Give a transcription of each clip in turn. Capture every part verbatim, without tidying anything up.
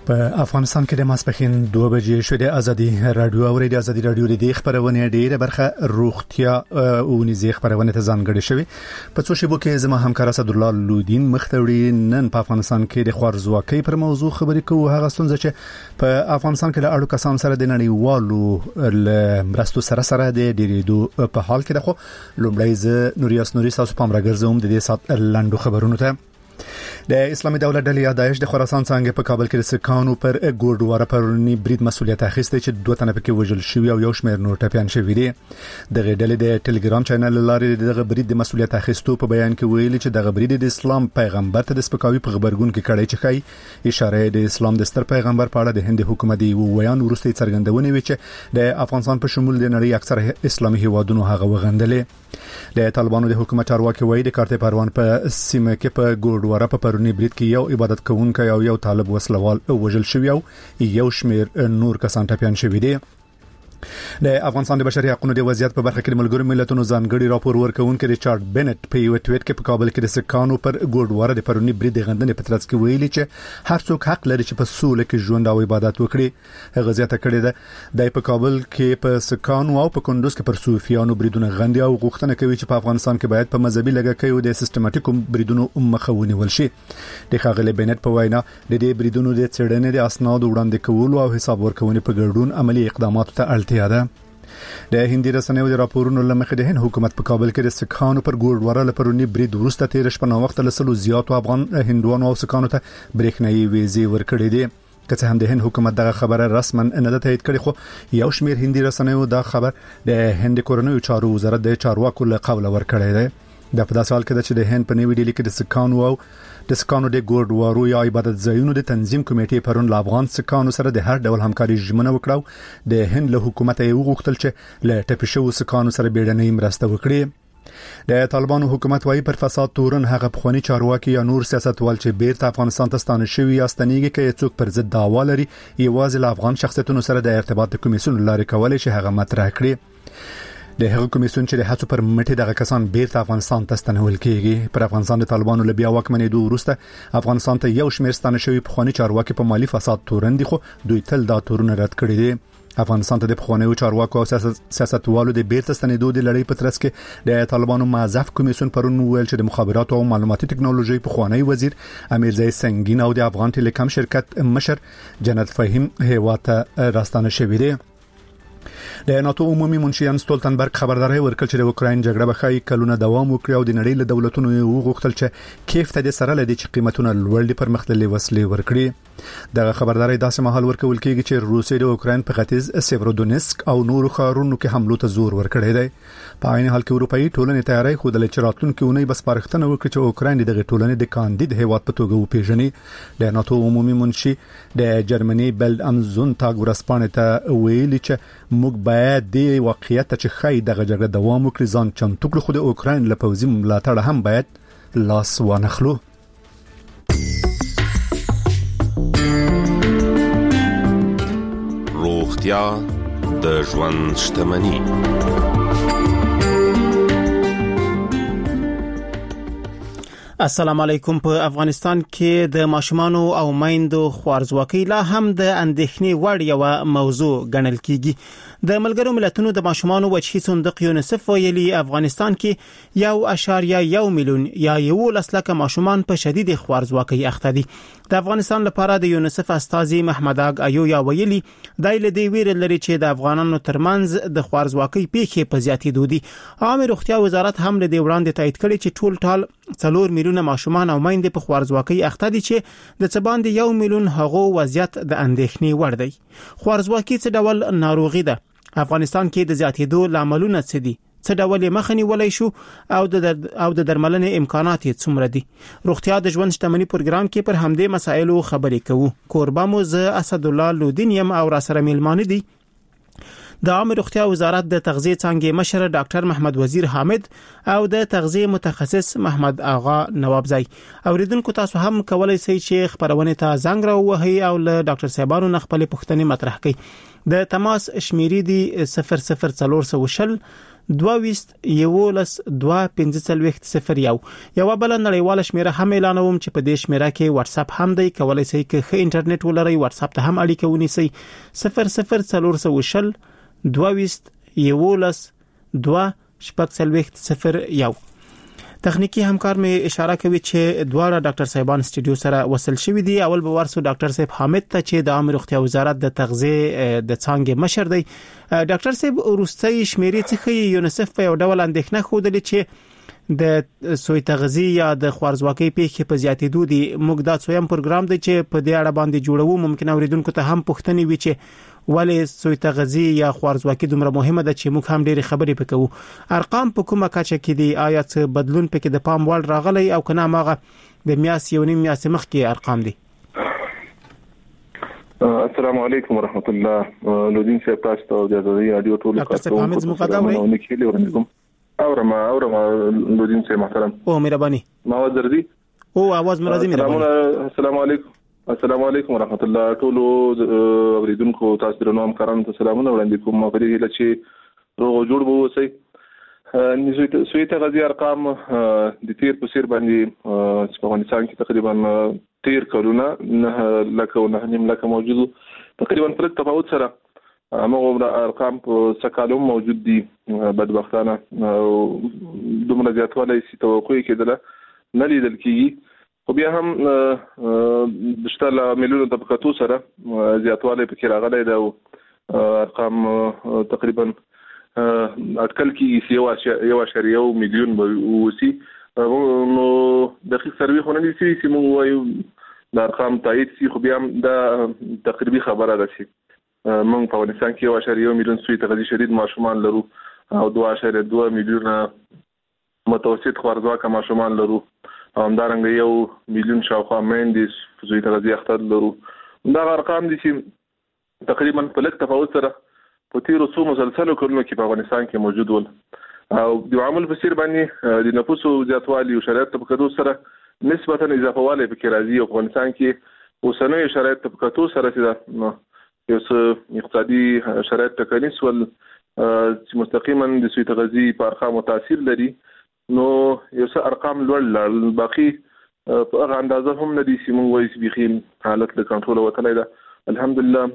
په افغانستان کې د ماسپښین دوه بجې شوې د ازادي رادیو او د ازادي رادیو د خبرونه ډیره برخه روغتیا او نږدې خبرونه ته ځانګړې شوې. په څو شیبو کې زما همکار اسد الله لودین مختوری نن په افغانستان کې د خوارزواکۍ پر موضوع خبرې کوو. هغه څنګه چې په افغانستان کې د اړو کسان سره د نړیوالو مرستو سره سره د ډیریدو په حال کې ده. خو لومړی ز نوریاس نوري تاسو پام راګرځوم د دې سات لاندو خبرونو ته. د اسلامي دولت ډلې داعش د خراسان څنګه په کابل کې د سکانو پر ګوردواره پرونی برید مسولیت اخیسته چې دوه تنه پکې وژل شوی او یو شمېر نور ټپيان شوی دي. د ډلې د ټلګرام چینل لارې دغه برید د مسولیت اخیستو په بیان کې ویلي چې دغه برید د اسلام پیغمبر ته د سپکاوي په خبرګون کې کړی چې خای اشاره د اسلام د ستر پیغمبر په اړه د هند حکومت دی ویان ورسته څرګندونه وی چې د افغانستان په شمول د نړۍ اکثره اسلامي هیوادونو هغه وغندلې. د طالبانو د حکومت چارواکي وایي د کارته پروان په سیمه کې په ګوردواره په پرونی برید کې یو عبادت کوونکی او یو طالب وسلوال وژل شوی او یو شمېر نور کسان ټپيان شوی دي. د افغانستان د بشري حقوقو د وضعیت په برخه کې د ملګرو ملتونو ځانګړي راپور ورکونکي ریچارډ بنت په یو ټویټ کې په کابل کې د سکانو پر ګوردواره د پرونی برید غندنې په ترڅ کې ویلي چې هر څوک حق لري چې په سوله کې ژوند او عبادت وکړي. هغه زیاته کړې ده د په کابل کې په سکانو او په کندوز کې پر صوفیانو بریدونه غندي او غوښتنه کوي چې په افغانستان کې باید په مذهبي لګښتونو د سیستماتیک بریدونو مخه ونیول شي. د خاغلی بنت په وینا د دې بریدونو د څېړنې د اسنادو وړاندې کولو او حساب ورکونې په ګډون عملی اقداماتو ته اړتیا ده. د هندي رسنیو د راپورونو لمخې د هند حکومت په کابل کې د سکانو پر ګوردواره لپرونی برید ورسته تیر شپه نو وخت لسلو زیاتو افغان هندوانو او سکانو ته برېښنايي ویزې ورکړې دي. که څه هم د هند حکومت دغه خبره رسما نه ده تایید کړې خو یو شمېر هندي رسنیو دا خبر د هند کورنیو چارو وزارت د چارواکو له قوله ورکړی دی. د په داسې حال کې چې د هند په نیوي ډیلی کې د سکانو او د سکانو د ګوردوارو یا عبادت ځایونو د تنظیم کمیټې پرون له افغان سکانو سره د هر ډول همکاري ژمنه وکړه. د هند له حکومت یې وغوښتل چې له ټپي شوو سکانو سره بیړنۍ مرسته وکړي. د طالبانو حکومت وايي پر فساد تورن هغه پخوانی چارواکي یا نور سیاستوال چې بیرته افغانستان ته ستانه شوي یا ستنېږي کې څوک پر ضد دعوا لري یوازې له افغان شخصیتونو سره د ارتباط کمیسیون لارې کولای شي هغه مطرح کړي. د هغه کمیسیون چې د هڅو پر مټې دغه کسان بیرته افغانستان ته ستنول کیږي. پر افغانستان د طالبانو له بیا واکمنېدو وروسته افغانستان ته یو شمېر ستانه شوي پخوانی چارواکي په مالی فساد تورن دي خو دوی تل دا تورونه رد کړي دي. افغانستان ته د پخوانیو چارواکو او سیاستوالو د بیرته ستنېدو د لړۍ په ترڅ کې د طالبانو معزف کمیسیون پرون ویل چې د مخابراتو او معلوماتي ټکنالوژي پخوانی وزیر امیرزای سنگین او د افغان ټیلیکام شرکت مشر جنت فهیم هیواته راستانه شوي دي. د ناتو عمومي منشیان ستولتنبرګ خبرداري ورکړ چې د اوکراین جګړه به خای کلونه دوام وکړي او د نړۍ له دولتونو وغوښتل چې کیف ته د سره لدی چې قیمتونه لوړ دي پرمختللي وسلې ورکړي. دغه خبرداري داسې مهال ورکول کېږي چې روسیه د اوکراین په ختیځ سیورودونسک او نورو ښارونو کې حملو ته زور ورکړی دی. په عین حال کې اروپאי ټولنې تیاری خو د لچراتونکو ونې بس پارښتنه وکړي چې اوکراین دغه ټولنې د کاندید هیواد په توګه وپیژني. د ناتو عمومي منشي د جرمني بلد امزون تاګ ورسپانه ته ویلي چې موږ باید د واقعیت چې خای دغه جګړه دوام وکړي ځان چمتو کړو خو د اوکراین له پوځي ملاتړ هم باید لاس وانخلو. روغتیا د ژوند شتمني. السلام علیکم. په افغانستان کې د ماشومانو او میندو خوارزواکۍ لا هم د اندېښنې وړ یو موضوع ګڼل کیږي. د ملګرو ملتونو د ماشومانو وجهي صندوق یونیسف ویلي افغانستان کې یو اشاریه یو میلیون یا یو لسلکه ماشومان په شدید خوارزواکۍ اخته دي. د افغانستان لپاره د یونیسف استاذي محمد اګ ایو یا ویلي دای له دې ویره لري چې د افغانانو ترمنځ د خوارزواکۍ پیښې په زیاتېدو دي. عامه روغتیا وزارت هم له دې وړاندې تایید کړي چې ټول ټال څلور میلیونه ماشومان او میندې په خوارزواکۍ اخته دي چې د څه باندې یو میلیون هغو وضعیت د اندېښنې وړ دی. خوارزواکۍ څه ډول ناروغي ده؟ افغانستان کې د زیاتېدو لاملونه څه دي؟ څه ډول مخنی ولای شو او د او د درملنې امکانات یې څومره دي؟ روغتیا د ژوند شتمنۍ پروګرام کې پر همدې مسایلو خبرې کوو. کوربه مو ز اسد الله لودین یم او را سره میلمانه دي د عامه روغتیا وزارت د تغذیه څنګه مشر ډاکټر محمد وزیر حامد او د تغذیه متخصص محمد آغا نوابزای. اوریدونکو تاسو هم کولای شئ چې خبرونه ته زنګ راوهئ او له ډاکټر صاحبانو نخپل پوښتنې مطرح کړئ. د تماس شمیرې دی صفر صفر څلور سو شل دوه یولس دوه پنځه څلوېښت صفر یو. یو بل نړیواله شمیره هم اعلانوم چې په دې شمیره کې واتس اپ هم دی. کولای شئ که ښه انټرنیټ ولرئ واتس اپ ته هم اړیکه ونیسئ. صفر صفر څلور سوه شل دوه یولس دوه شپږ څلوېښت صفر یو. تخنیکی همکار مې اشاره کوي چې دواړه ډاکټر صاحبان استودیو سره وصل شوي دي. اول به ورسو ډاکټر صاحب حامد ته چې د عامه روغتیا وزارت د تغذیه د څانګې مشر دی. ډاکټر صاحب وروستي شمیرې څخه یونیسف په یو ډول اندېښنه خوده چې د سوی تغذیه یا د خوارزواکۍ پیښې په زیاتېدو دي. موږ دا څویم پروګرام دی چې په دې اړه باندې جوړو. ممکن اوریدونکو ته هم پوښتنې وي چې ولې سوی تغذیه یا خوارزواکي دومره مهمه ده چې موږ هم ډېری خبرې پکوو. ارقام په کومه کچه کې دي؟ آیا څه بدلون پکې د پام وړ راغلی او کنه ماغه د میاس یو نیم میاس مخ کې ارقام دي؟ السلام علیکم ورحمت الله. لودین صاحب تاسو ته د رادیو ټول ډاکټر حامد مقدم راوړم. اورم اورم لودین صاحب محترم. او مهرباني. ما ورزي او आवाज مرزي مهرباني. السلام علیکم. السلام علیکم ورحمت الله. ټول اوریدونکو تاسو درنو همکارانو ته سلامونه وړاندې کوم. په دې هیله چې روغ جوړ به اوسئ. نزویت سوی تغذیه ارقام د تیر په سیر باندې په افغانستان کې تقریبا تیر کلونه نه لکه نه نیم لکه موجود تقریبا پر تفاوت سره هغه ارقام په سکالوم موجود دي. بدبختانه دومره زیاتوالی چې توقع کېدله نه لیدل کېږي. خو بیا هم د شتل ملیونو طبقاتو سره زیاتوالی پکې راغلی دی او ارقام تقریبا اټکل کېږي یو اعشاریه یو میلیون به وسي. نو دقیق سروې خو نه دي چې موږ وایو د ارقام تایید شي. خو بیا هم دا تقریبي خبره ده چې موږ په افغانستان کې یو اعشاریه یو میلیون سوی تغذیه شدید ماشومان لرو او دوه اعشاریه دوه میلیونه متوسط خوارزواکه ماشومان لرو. همدارنګه یو میلیون شاوخوا میندې سوی تغذیه اخته لرو. دا ارقام دي چې تقریبا په لږ تفاوت سره په تیرو څو مسلسلو کلونو کې په افغانستان کې موجود ول او د عامل په سیر باندې د نفوسو زیاتوالی او شرایط طبقاتو سره نسبتا اضافه والی پکې راځي. افغانستان کې اوسنۍ شرایط طبقاتو سره چې یو څه اقتصادي شرایط ټکنیس ول چې مستقیما د سوی تغذیه په ارقامو تاثیر لري. نو یو څه ارقام لوړ باقي په هغه اندازه هم نه دي چې موږ وایو چې بخیم حالت له کنټرول وتلی ده. الحمدلله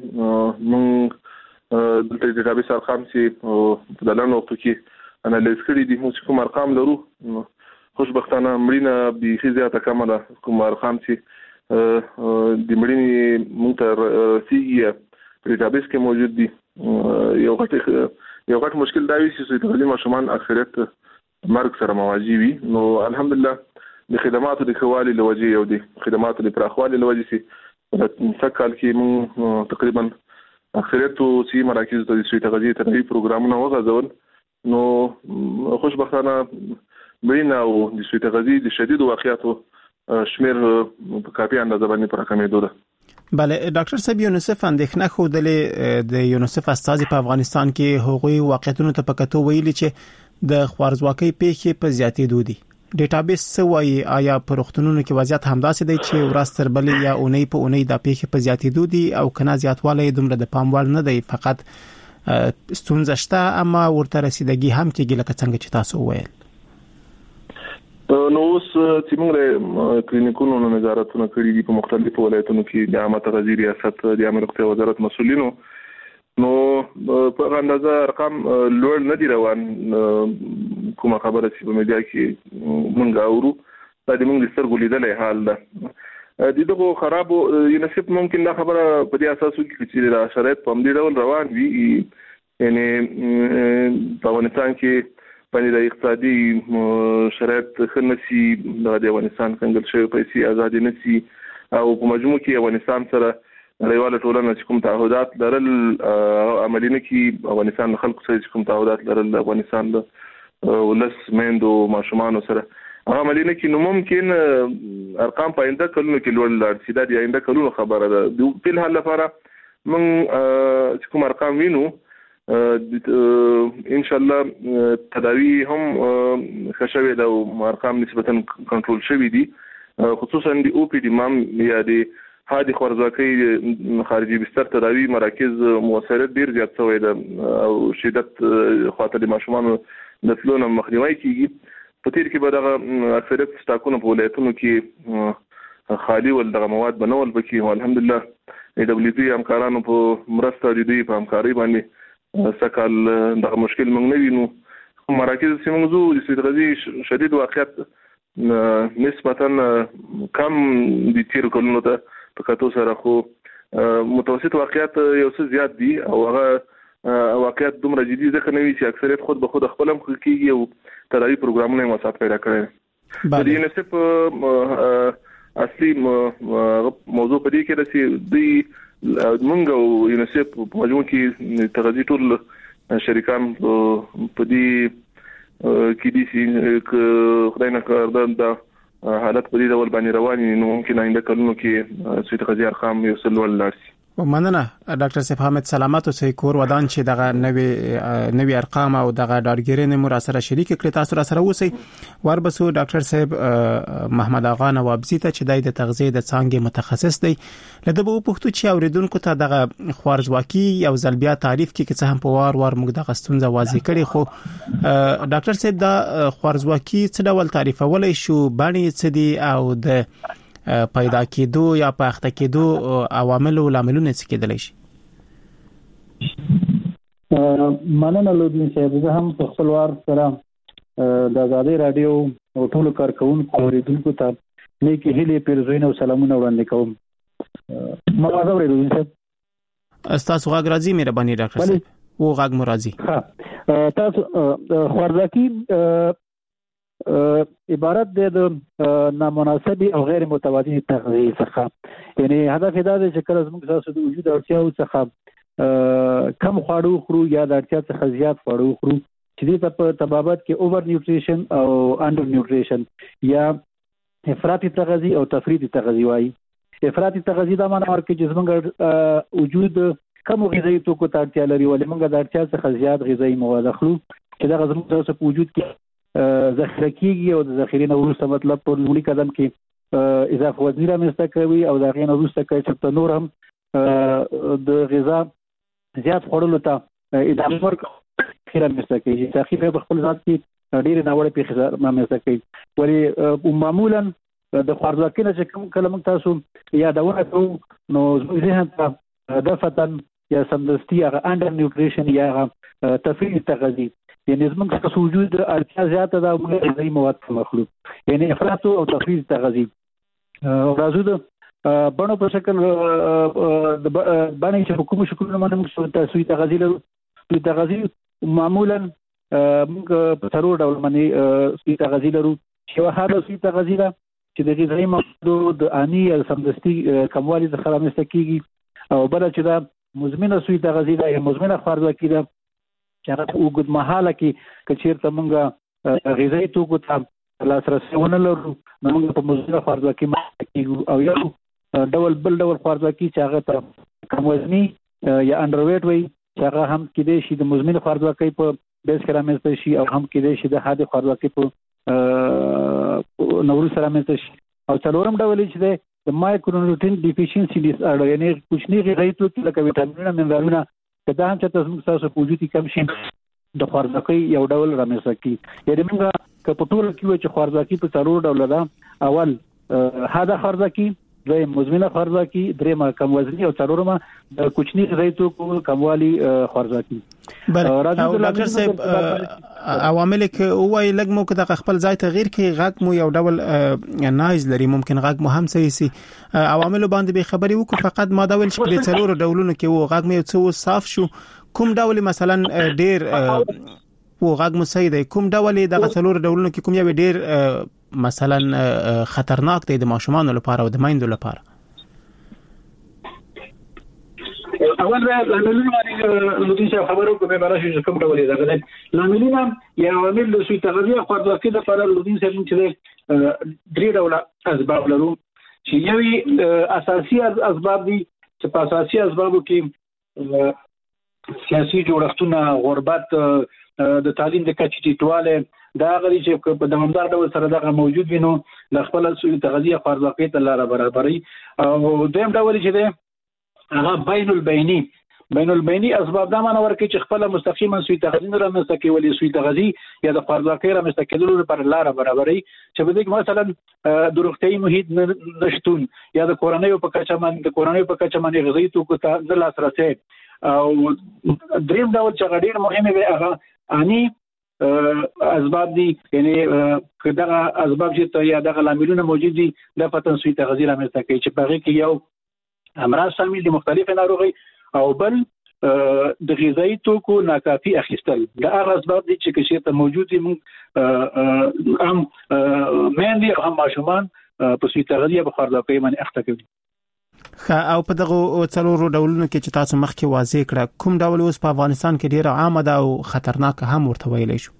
موږ دلته د ډیټابیس ارقام چې په دلانو وختو کې انالیز کړي دي. موږ کوم ارقام لرو خوشبختانه مړینه بیخي زیاته کمه ده. کوم ارقام چې د مړینې موږ ته رسیږي په ډیټابیس کې موجود دي. یو غټ یو غټ مشکل دا وي چې د ماشومان اکثریت مرګ سره مواجه وي. نو الحمدلله د خدماتو د خوالي لوجه یو دي خدماتو د پراخوالي لوجه سي په کال کې موږ تقریبا اکثریت سي مراکز د سوی تغذیه تنوي پروګرامونه وغځول. نو خوشبختانه مړینه او د سوی تغذیه د شدید واقعیاتو شمیر په کافي اندازه باندې پر کمېدو ده. بله ډاکټر صاحب یونیسف اندېښنه خوده د یونیسف استازي په افغانستان کې هغوی واقعیتونو ته پکاتو ویلي چې د خوارزواکۍ پیښې په زیاتېدو دي. ډیټابیس څه وایي؟ آیا په روغتونونو کې وضعیت همداسې دی چې ورځ تر بلې یا اونۍ په اونۍ د پیښې په زیاتېدو دي او کنه زیاتوالی دومره د پام وړ نه دی؟ فقط ستونزه شته اما ورته رسیدګي هم کېږي لکه څنګه چې تاسو وویل. نو اوس چې موږ کلینیکونو نظارتونه کړي دي په مختلفو ولایتونو کې د عامه تغذیه ریاست د عامه روغتیا وزارت مسؤلینو، نو په اندازه ارقام لوړ نه دي روان. کومه خبره چې په میډیا کې مونږ اورو دا د مونږ سترګو لیدلې حال ده. د دغه خرابو یونیسف ممکن دا خبره په دې اساس وکړي چې دا شرایط په همدې ډول روان وي، یعنی په افغانستان کې باندې د اقتصادي شرایط ښه نشي، د افغانستان څنګه شوی پیسې آزاد نشي، او په مجموع کې افغانستان سره نړیواله ټولنه چې کوم تعهدات لرل عملي نه کړي، افغانستان خلکو سره کوم تعهدات لرل افغانستان د ولس میندو ماشومانو سره هغه عملي نه کړي، نو ممکن ارقام په آینده کلونو کې لوړ لاړ شي. دا د آینده کلونو خبره ده. د په حال لپاره موږ چې کوم ارقام وینو ان شاء الله تداوی هم ښه شوې ده او ارقام نسبتا کنټرول شوي دي، خصوصا د او پی ډي مام یا د هادي خوارزواکۍ خارجي بستر تداوی مراکز موثریت ډیر زیات شوی دی او شدت خاطر د ماشومانو د فلونو مخنیوي کیږي. په تیر کې به دغه اکثریت سټاکونو په ولایتونو کې خالي ول دغه مواد بنول بکی او الحمدلله ای دبليو پی همکارانو په مرسته د دوی په همکاري باندې سکهال دغه مشکل موږ نه وینو. مراکز سیمونزو د سید غزي شدید واقعیت نسبتا کم دي تیر کولونو ته په کتو سره خو متوسط واقعیت یو څه زیات دي او هغه واقعیت دومره جدي ځکه نه وي چې اکثریت خود به خود خپل هم کیږي او تداوی پروګرامونه مساعد پیدا کړي. د یونیسف اصلي موضوع په دې کې د دې مونږ او یونیسف په مجموع کې تغذیه ټول شریکان په دې کې دي چې خدای نه کړ دا حالت په دې ډول باندې رواني نو ممکن آینده کلونو کې سویت غزي ارقام یو څه لوړ لارسي. مننه ډاکټر صاحب حامد سلامت اوسئ. کور ودان چې دغه نوې نوې ارقام او دغه ډارګیرنه مو را سره شریک کړی تاسو را سره اوسئ. وربسو ډاکټر صاحب محمد اغا نوابزی ته چې د تغذیه د څانګې متخصص دی لته به پوښتو چې اوریدونکو ته دغه خوارزواکي او زلبیا تعریف کې چې هم په وار وار موږ د غستونزه واضح کړي خو ډاکټر صاحب دا خوارزواکي څه ډول تعریفولای شو باندې څه دی او د پیدا کېدو یا پخته کېدو عوامل او لاملونه څه کېدلی شي؟ مننه لودین صاحب. زه هم په خپل وار سره د آزادۍ رادیو او ټولو کارکونکو اوریدونکو ته نیکې هیلې پیرزوینه او سلامونه وړاندې کوم. ما واځو لودین صاحب تاسو غږ راځي مهرباني ډاکټر صاحب و غږ مو راځي. ها تاسو خوارزواکي عبارت دی د نامناسب او غیر متوازی تغذیه څخه، یعنی هدف دا دی چې کله زموږ تاسو د وجود اړتیاو څخه کم خواړه خورو یا د اړتیا څخه زیات خواړه خورو چې دې ته په طبابت کې اوور نیوټریشن او انډر نیوټریشن یا افراطي تغذیه او تفریطي تغذیه وایي. افراطي تغذیه دا معنی ورکوي چې زموږ وجود کم غذایي توکو ته اړتیا لري ولې موږ د اړتیا څخه زیات غذایي مواد اخلو چې دا زموږ تاسو په وجود کې ذخیره کیږي او د ذخیرې نه وروسته مطلب په لومړي قدم کې اضافه وزن رامنځته کوي او د هغې نه وروسته کوي چې نور هم د غذا زیات خوړلو ته اضافه ورکړي رامنځته کوي چې تاخیر په خپل ذات کې ډېرې ناوړه پیښې رامنځته کوي. ولې معمولا د خوارزواکۍ نه چې کوم کله موږ تاسو یادونه کوو نو زموږ ذهن ته دفعتاً یا سمدستي هغه انډر نیوټریشن یا هغه تفریطي تغذیه یعنی زموږ څخه وجود اړتیا زیاته ده او موږ غذایي مواد کم اخلو یعنی افراط او تفریط تغذیه او راځو د بڼو په شکل د باندې چې کوم شکلونه باندې موږ تاسو تغذیه لرو. تغذیه معمولا موږ په څلور ډول باندې سوی تغذیه لرو چې واحده سوی تغذیه ده چې د غذایي موادو د اني یا سمدستي کموالي څخه رامنځته کیږي او بل چې دا مزمنه سوی تغذیه ده یا مزمنه خوارزواکي ده چې هغه وګد مهاله کې کچیرته موږ غذایي توکو ته لاسرسي ونه لرو نو موږ په مزمنه خوارزواکي کې او یو ډول بل ډول خوارزواکي چې هغه ته کم وزني یا انډر ویټ وي چې هغه هم کېدای شي د مزمنه خوارزواکي په بیس کې رامنځته شي او هم کېدای شي د حادي خوارزواکي په نورو سره رامنځته شي. او څلورم ډول چې د مایکرونیوټرین ډیفیشنسي ډیس آرډر یعنی کوچني غذایي توکي لکه ویټامینونه منرالونه دا هم چې تاسو موږ تاسو په وجود کې کم شي د خوارزواکۍ یو ډول رامنځته کیږي. یعنی موږ که په ټول کې چې خوارزواکي په څلور ډول ده اول حاده خوارزواکي دویم مزمنه خوارزواکي درېمه کم وزني او څلورمه د کوچني غذایي توکو کموالي خوارزواکي. ډاکټر صاحب عوامل کې وایي لږ مو که د خپل ځای تغییر کې غږ مو یو ډول نایز لري ممکن غږ مو هم صحیح سي عوامل باندې به خبري وکړو فقط ما دا ویل چې په څلور ډولونو کې و غږ مې څو صاف شو کوم ډول مثلا ډیر و غږ مو صحیح دی کوم ډول د څلور ډولونو کې کوم یو ډیر مثلا خطرناک دی د ماشومان لپاره او د مایندو لپاره؟ اول لاملونه باندې نو دې خبرو کومه براشي چې کوم ډول دی دا لاملونه یا عوامل د سوی تغذیه خوارزواکي لپاره لودین سره چې درې ډول اسباب لرو چې یوې اساسي اسباب دي چې په اساسي اسبابو کې سیاسي جوړښتونه غربت د تعلیم د کچې ټیټواله دا غوړي چې په دوامدار ډول سره دغه موجود وي نو د خپل سوی تغذیه خارزواقي ته لار برابري او دویم ډول چې ده هغه بین البینی بین البینی اسباب دا معنی ورکړي چې خپل مستقیما سوی تغذیه نه رامنځته کوي سوی تغذیه یا د خارزواقي رامنځته کېدلو لپاره لار برابري چې په دې کې مثلا د روغتيایي محیط نشټون یا د کورنۍ په کچه باندې د کورنۍ په کچه باندې غذایی توکو ته د لاسرسي او دریم ډول چې غډیر مهمه وي هغه اني اسباب دي یعنی کداغه اسباب چې یا دغه لاملونه موجود دي د پتن سوی تغذیه رامنځته کوي چې په هغه کې یو امراض شامل دي مختلف ناروغي او بل د غذایی توکو ناکافي اخیستل دا هغه اسباب دي چې کشي ته موجود دي موږ هم مېندې او هم ماشومان په سوی تغذیه په خارزواقي باندې اخته کوي. او په دغه څلورو ډولونو کې چې تاسو مخکې واضح کړه کوم ډول اوس په افغانستان کې ډیر عام ده او خطرناک هم ورته ویلای شو؟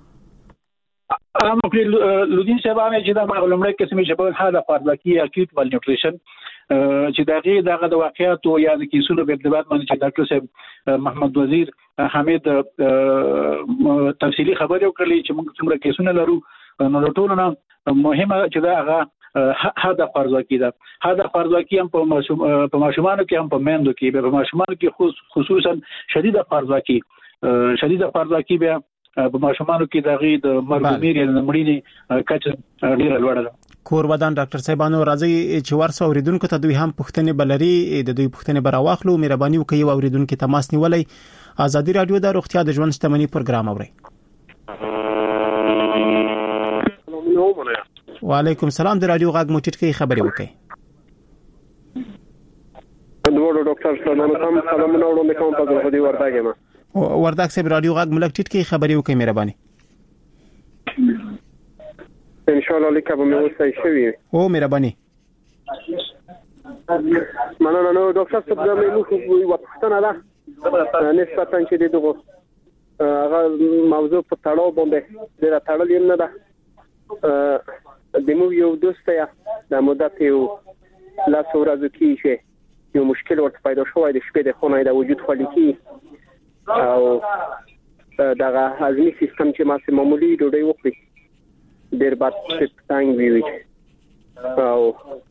ام په لودین سبا مې چې دا معلومات قسمه چې په حاله خارزواقي اکیوټ مال نیوټریشن چې دغه دغه د واقعیت او یا د کیسونو په ارتباط باندې چې ډاکټر صاحب محمد وزیر حمید تفصیلی خبرې وکړلې چې موږ څومره کیسونه لرو نو ټول نه مهمه چې دا هغه هدا خارزواقي ده. هدا خارزواقي هم په ماشوم په ماشومانو کې هم په مېندو کې په ماشومانو کې خصوصا شدیده خارزواقي شدیده خارزواقي به په ماشومانو کې دغه د مرګ یا د مړینې کچه ډیره لوړه ده. کور ودان ډاکټر صاحبانو راځي چې ورسو اوریدونکو ته دوی هم پښتنې بلري د دوی پښتنې براواخلو مهرباني وکړئ او اوریدونکو تماس نیولې ازادي رادیو د روغتیا د ژوند شتمنۍ پروګرام اوري. وعلیکم السلام د رادیو غږ موټیټ کې خبرې وکړئ. دوه ډاکټر سلام سلامونه وړاندې کوم په دې ورداګه ما ورداګ صاحب رادیو غږ ملک ټیټ کې خبرې وکړئ مهرباني. ان شاء الله لیکه به مې وسای شوی او مهرباني مننه. نو ډاکټر صاحب دا مې نو یو پښتنه ده نسبتا چې دغه هغه موضوع په تړاو باندې د تړل نه ده د مو یو دوستیا د مدت یو لا ورځې کې چې یو مشکل ورته پیدا شوی د شپې د خونه د وجود خالیکی او دغه هضمي سیستم چې ماسه معمولی ډوډۍ وخوري ډېر بد څنګه وی او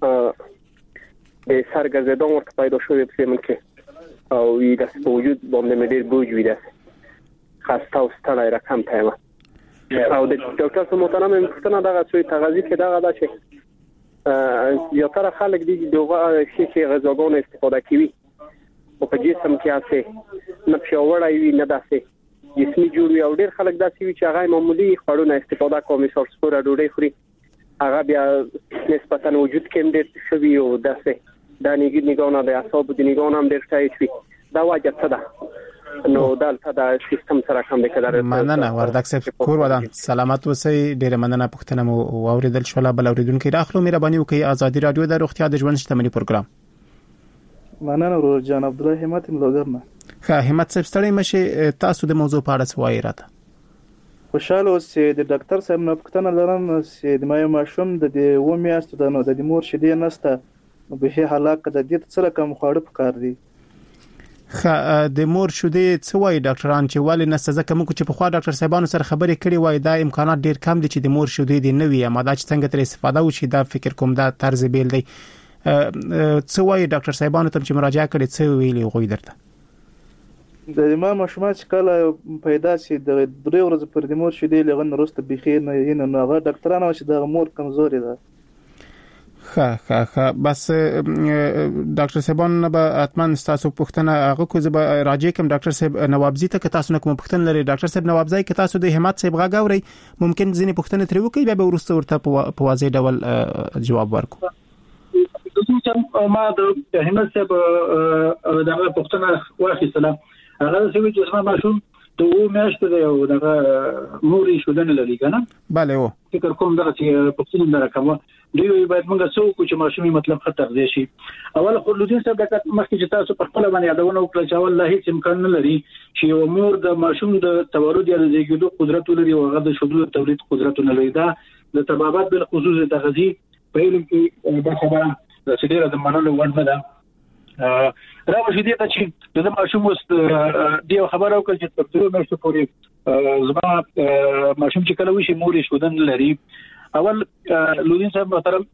د سرګرځېدو ورته پیدا شوی په سیمه کې او د وجود باندې ډېر بوج وی ده خاصه او ستړی رقم پېما او د ډاکټر سره محترم پښتنه دغه سوی تغذیه کې دغه دا چې یو تر خلک دي دغه شي چې غذاګون استفاده کوي او په جسم کې اسه نه پیاوړی وي نه داسې جسمي جوړ وي او ډېر خلک داسې وي چې هغه معمولی خوړونه استفاده کوي مثال سپوره ډوډۍ خوري هغه بیا نسبتا وجود کې ډېر شوی او داسې دا نیګ نیګونه د اعصاب د نیګونه هم ډېر ټایټ وي دا وجه څه ده نو دلته د سیستم سره کوم د کډار مننه ورداګ صاحب کور ودان سلامت اوسئ ډیره مننه پښتنه مو اوریدل شولا بل اوریدونکو راخلو مهرباني وکړئ ازادي رادیو د روغتیا د ژوند شتمنۍ پروګرام. مننه ورور جان عبد الله همت ملګرنه. ښه همت صاحب ستړي مشه تاسو د موضوع په اړه څه وایي راته؟ خوشاله اوسئ د ډاکټر صاحب نه پښتنه لرم چې د مې ماشوم د دې و میاشتو د نو د مور شیدې نسته به هلاک د دې څه رقم خواړه پکار دي. خ د مور شوده څه وای ډاکټران چې والي نسزه کوم چې په خوا ډاکټر صاحبانو سره خبرې کړي وای دا امکانات ډیر کم دي چې د مور شوده دی نوې ماده چې څنګه تر استفاده وشي دا فکر کوم دا طرز بیل دی. څه وای ډاکټر صاحبانو ته چې مراجعه کړي څه ویلي غوي درته؟ د ما مشمه چې کله پیدا شي د درې ورځې پر د مور شوده لغن وروسته بخیر نه ینه نو هغه ډاکټرانو چې د مور کمزوري ده. ښه ښه ښه بس ډاکټر صاحبان به اتمن تاسو پوښتنه هغه کو زه به راځي کوم ډاکټر صاحب نوابزی ته که تاسو نه کوم پوښتنه لري ډاکټر صاحب نوابزی که تاسو د همت صاحب غاغوري ممکن ځینې پوښتنه ترې وکړي بیا به ورسته ورته په واضح ډول جواب ورکړو. ما د همت صاحب دغه پوښتنه واخیستله هغه څه چې اسمه ماشوم ته و میاشتې دی او دغه موري شودنه لري کنه bale و فکر کوم دغه چې پښتون نه راکمه دوی باید موږ څو کو چې ماشومي مطلب خطر دی شي. اول خلودین صاحب دغه مخکې چې تاسو په خپل باندې یادونه وکړه چې والله هیڅ امکان نه لري چې یو مور د ماشوم د تولد یا د زیږیدو قدرت لري او هغه د شودلو تولید قدرت نه لري. دا د طبابت بل خصوص تغذیه په علم کې د خبره د سړي د منلو وړ نه ده. راو شدې ته چې د ماشوم واست دی خبره وکړه چې په ټول مېشته پورې زما ماشوم چې کله وشي مور شودن لري اول لودین صاحب محترم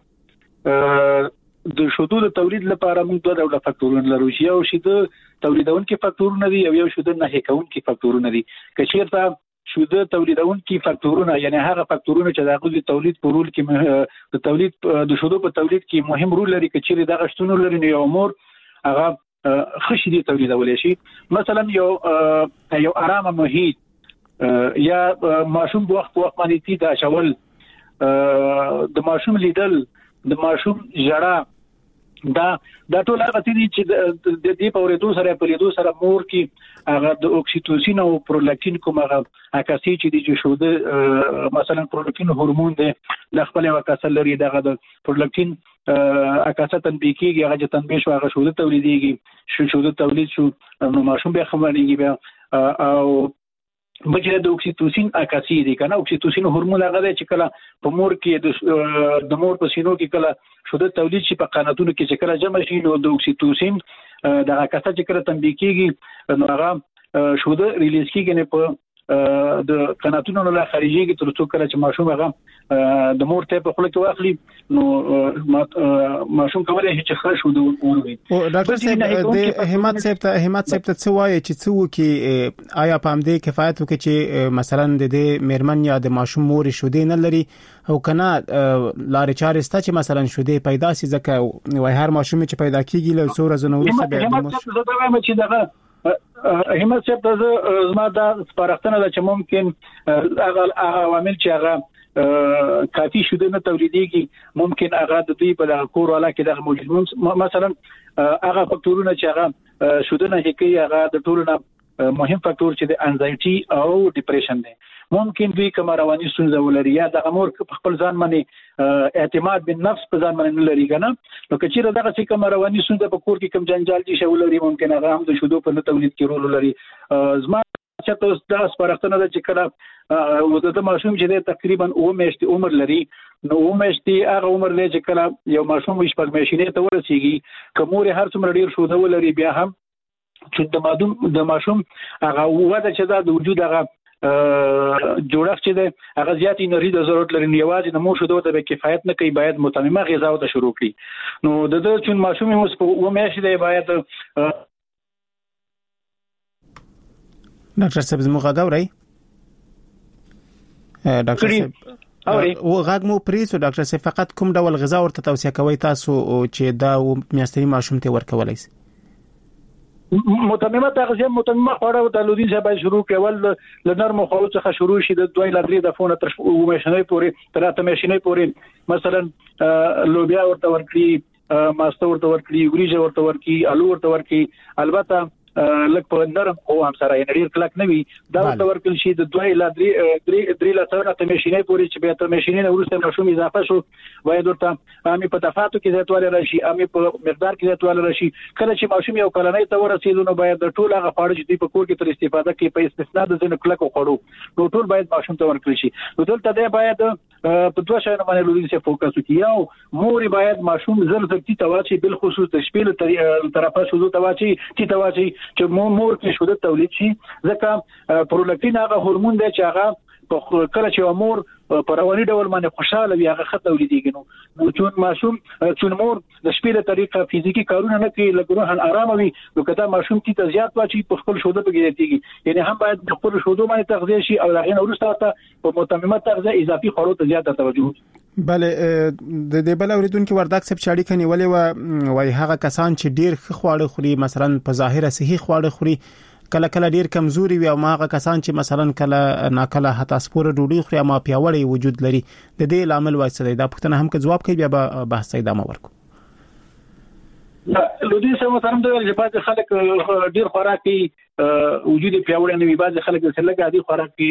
د شودو د تولید لپاره موږ دوه ډول فاکتورونه لرو چې یو شی د تولیدونکو فاکتورونه دي او یو شی د نه هکونکو فاکتورونه دي که چیرته شوده تولیدونکو فاکتورونه یعنی هغه فاکتورونه چې د غوړي تولید په رول کې د تولید د شودو په تولید کې مهم رول لري چې چیرې د غشتونو لري نو یو مور هغه خشي دي تولیدول شي مثلا یو یو آرامه محیط یا ماشوم په وخت وخت باندې تي دا شول د ماشوم لیدل د ماشوم جړه دا دا ټول هغه دي چې د دې په ورېدو سره په لیدو سره مور کې هغه د اوکسیټوسین او پرولاکټین کوم هغه عکاسي چې دي چې شوده مثلا پرولاکټین هورمون دی د خپل عکاسه لري دغه د پرولاکټین عکاسه تنبیه کیږي هغه چې تنبیه شو هغه شوده تولیديږي شو شوده تولید شو نو ماشوم به خبرېږي بیا او بجره د اوکسیټوسین عکاسي دي کنه اوکسیټوسین هورمون هغه چې کله په مور کې د مور په سینو کې کله شوده تولید شي په قناتونو کې چې کله جمع شي نو د اوکسیټوسین د عکاسه چې کله تنبیه کیږي نو هغه شوده ریلیز کیږي نه په د قناتونو له خارجيږي تر څو کله چې ماشوم هغه د مور ته په خله کې واخلي نو ماشوم کولای شي چې خرج شوده وروري او ډاکټر صاحب د همت صاحب ته همت صاحب ته څه وایي چې څه وکي آیا پام دې کفایت وکړي چې مثلا د دې میرمن یا د ماشوم مور شوده نه لري او کنه لارې چارې ستا چې مثلا شوده پیدا سي ځکه وای هر ماشوم چې پیدا کیږي له څو ورځې نو ورسره به همت صاحب ته زما دا سپارښتنه ده چې ممکن هغه عوامل چې هغه کافي شوده نه تولیديږي ممکن هغه د دې په کور والا کې د موجود مثلا هغه فاکتورونه چې هغه شوده نه کوي هغه د ټولو مهم فاکتور چې د انزایټي او ډیپریشن دی ممکن دوی کوم رواني ستونزه ولري یا د امور خپل ځان باندې اعتماد بالنفس په ځان باندې لري کنه نو کچېره دغه څه کوم رواني ستونزه په کور کې کوم جنجال دي شول لري ممکن هغه هم د شودو په تولید کې رول لري زما چې تاسو دا سپارښتنه ده چې کله وګورئ ماشوم چې تقریبا اوه میاشتې عمر لري نو اوه میاشتې هغه عمر لري چې کله یو ماشوم شپږ میاشتې ته ورسیږي کومور هر څومره ډیر شوده ولري بیا هم چې د مادوم د ماشوم هغه وده چې دا د وجود هغه جوړښت چې هغه زیات انرژي د ضرورت لري یوازې د مور شودو ته کفایت نه کوي باید متممه غذا او ته شروع کړي نو د دې چې ماشوم اوس په و میاشتې دی باید ډاکټر صاحب زموږ غاوري ډاکټر صاحب او غاګ مو پریسو ډاکټر صاحب فقط کوم ډول غذا ورته توصیه کوي تاسو چې دا میاشتنی ماشوم ته ورکولای شي متممه تغذیه متممه خوړو د لودین ځای شروع کول ل نرم خوړو څخه شروع شي د دوی لدري د فونه تر ومشنې پورې تر اته مشنې پورې مثلا لوبیا ورته ورکړي ماسته ورته ورکړي وریجه ورته ورکړي الو ورته ورکړي البته لکه په نرم او هم سره یې ډیر کلک نه وي دا ورته ورکړل شي د دوی لدري درې درې لته ته مشنې پورې چې به ته مشنې نه ورسته مشوم اضافه شو وای درته امي په تفاوت کې زیاتواله راشي امي په مقدار کې زیاتواله راشي کله چې ماشوم یو کلنۍ ته ورسېدو نو باید د ټول هغه خواړه چې په کور کې تر استفاده کې په استثناء د ځینو کلکو خوړو نو ټول باید ماشوم ته ورکړل شي نو دلته دی باید په دوه شایانو باندې لودین څخه فوکس وکړي یو مور باید ماشوم زر زر تی تواچی بل خصوص د شپې له طرفه شوزو تواچی تی تواچی چې مور کې شوده تولید شي ځکه پرولاکټین هغه هورمون دی چې هغه په کله چې امور په رواني ډول باندې خوشاله وي هغه خط تولیديږي نو چون ماشوم چون مور د شپې له طریقه فزیکی کارونه نه کوي لکه روح آرام وي نو کله ماشوم تی تزيات واچي په خپل شوده بګیږي یعنی هم باید په خپل شوده باندې تغذیه شي او هغه ورسته په متممه تغذیه اضافي خوړو ته زیاته توجه بله د دې بل اوریدونکو ورداک سب چاړي کني ولې وای هغه کسان چې ډیر خواړه خوري مثلا په ظاهره صحیح خواړه خوري کله کله ډیر کمزوري وي او هغه کسان چې مثلا کله ناکله حتی سپوره ډوډۍ خوري ما پیاوړی وجود لري د دې لامل وایي دا پښتنه هم که جواب کوي بیا بحث ادامه ورکو لودي سم ترم د بعض خلک ډیر خوراکي وجود پیاوړی نه وي بعض خلک سلګه عادي خوراکي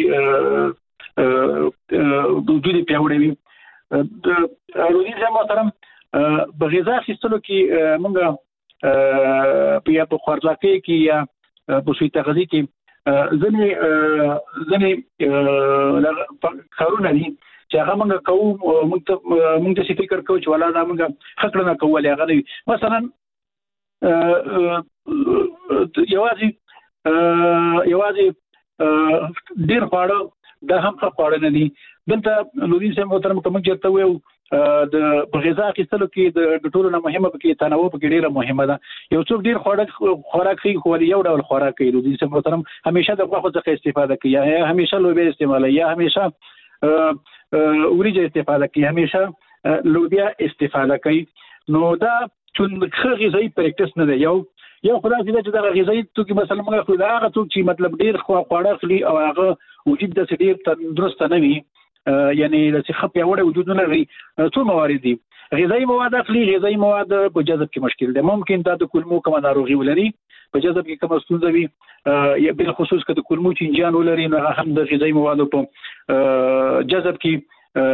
وجود پیاوړی وي د لودي سم ترم بغذا خستلو کې موږ په په خوراکي کې یا په شي تغذیه کې ځنې ځنې کارونه دي چې هغه موږ کوو موږ ته موږ ته فکر کوو چې ولا دا موږ خکړه نه کوو هغه مثلا یوازې یوازې ډیر خواړه دا هم ښه خواړه نه دي. دلته لودین صاحب محترم کوم چرته ویو د غذا اخیستلو کې د ټولو نه مهمه کې تنوع په ډیره مهمه ده. یو څوک ډیر خوراک خوراک کوي خو یو ډول خوراک کوي. لودین صاحب محترم همیشه د غوښو څخه استفاده کوي یا همیشه لوبیا استعمالوي یا همیشه وریجې استفاده کوي همیشه لوبیا استفاده کوي. نو دا چې ښه غذایی پریکټس نه دی. یو یو خدای دې چې دا غذایی توکي مثلا موږ خو دا هغه څوک چې مطلب ډیر خواړه خوري او هغه وجود د ډیر تندرست نه وي یعنی د څه پیاوړی وجود نه لري. څو موارد دي غذایی مواد اخلي غذایی مواد په جذب کې مشکل دي. ممکن دا د کولمو کوم ناروغي ولري په جذب کې کوم ستونزه وي یا بل خصوص کده کولمو چینجان ولري نو هم د غذایی موادو په جذب کې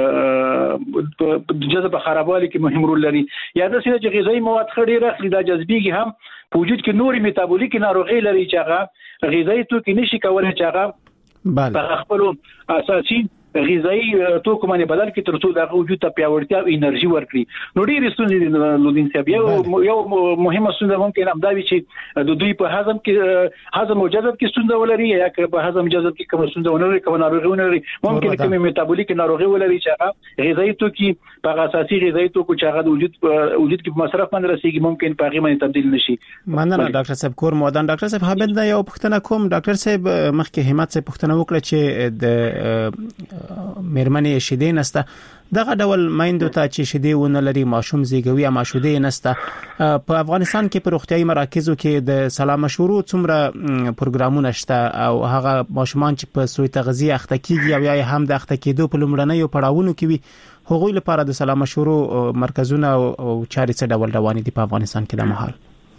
جذب خرابوالي کې مهم رول لري. یا د سینې چې غذایی مواد خړې راخلي دا جذبيږي هم په وجود کې نوري میتابولیک ناروغي لري چې هغه غذایی توکي نشي کولای چې هغه بله خپل اساسي غذایی توکو باندې بدل کې تر څو د وجود ته پیاوړتیا او انرژي ورکړي. نو ډېر ستونزې لودین صاحب یو یو مهمه ستونزه ممکن هم دا وي چې د دوی په هضم کې هضم او جذب کې ستونزه ولري یا په هضم جذب کې کوم ستونزه ولري کوم ناروغي ولري ممکن کوم میتابولیک ناروغي ولري چې هغه غذایی توکي په اساسي غذایی توکو چې هغه د وجود وجود کې مصرف باندې رسیږي ممکن په هغه باندې تبدیل نشي. مننه ډاکټر صاحب کور مودان. ډاکټر صاحب حابب دا یو پوښتنه کوم. ډاکټر صاحب مخکې همت صاحب پوښتنه وکړه چې د مېرمنې شیدې نسته دغه ډول مایندو ته چې شیدې ونه لري ماشوم زیږوي یا ماشوده نسته. په افغانستان کې په روغتيایي مراکزو کې د سلام مشورو څومره پروګرامونه شته او هغه ماشومان چې په سوی تغذیه اخته کیږي او یا هم د اخته کېدو په لومړنیو پړاوونو کې وي هغوی لپاره د سلام مشورو مرکزونه او چارې څه ډول روانې دي په افغانستان کې د مهال؟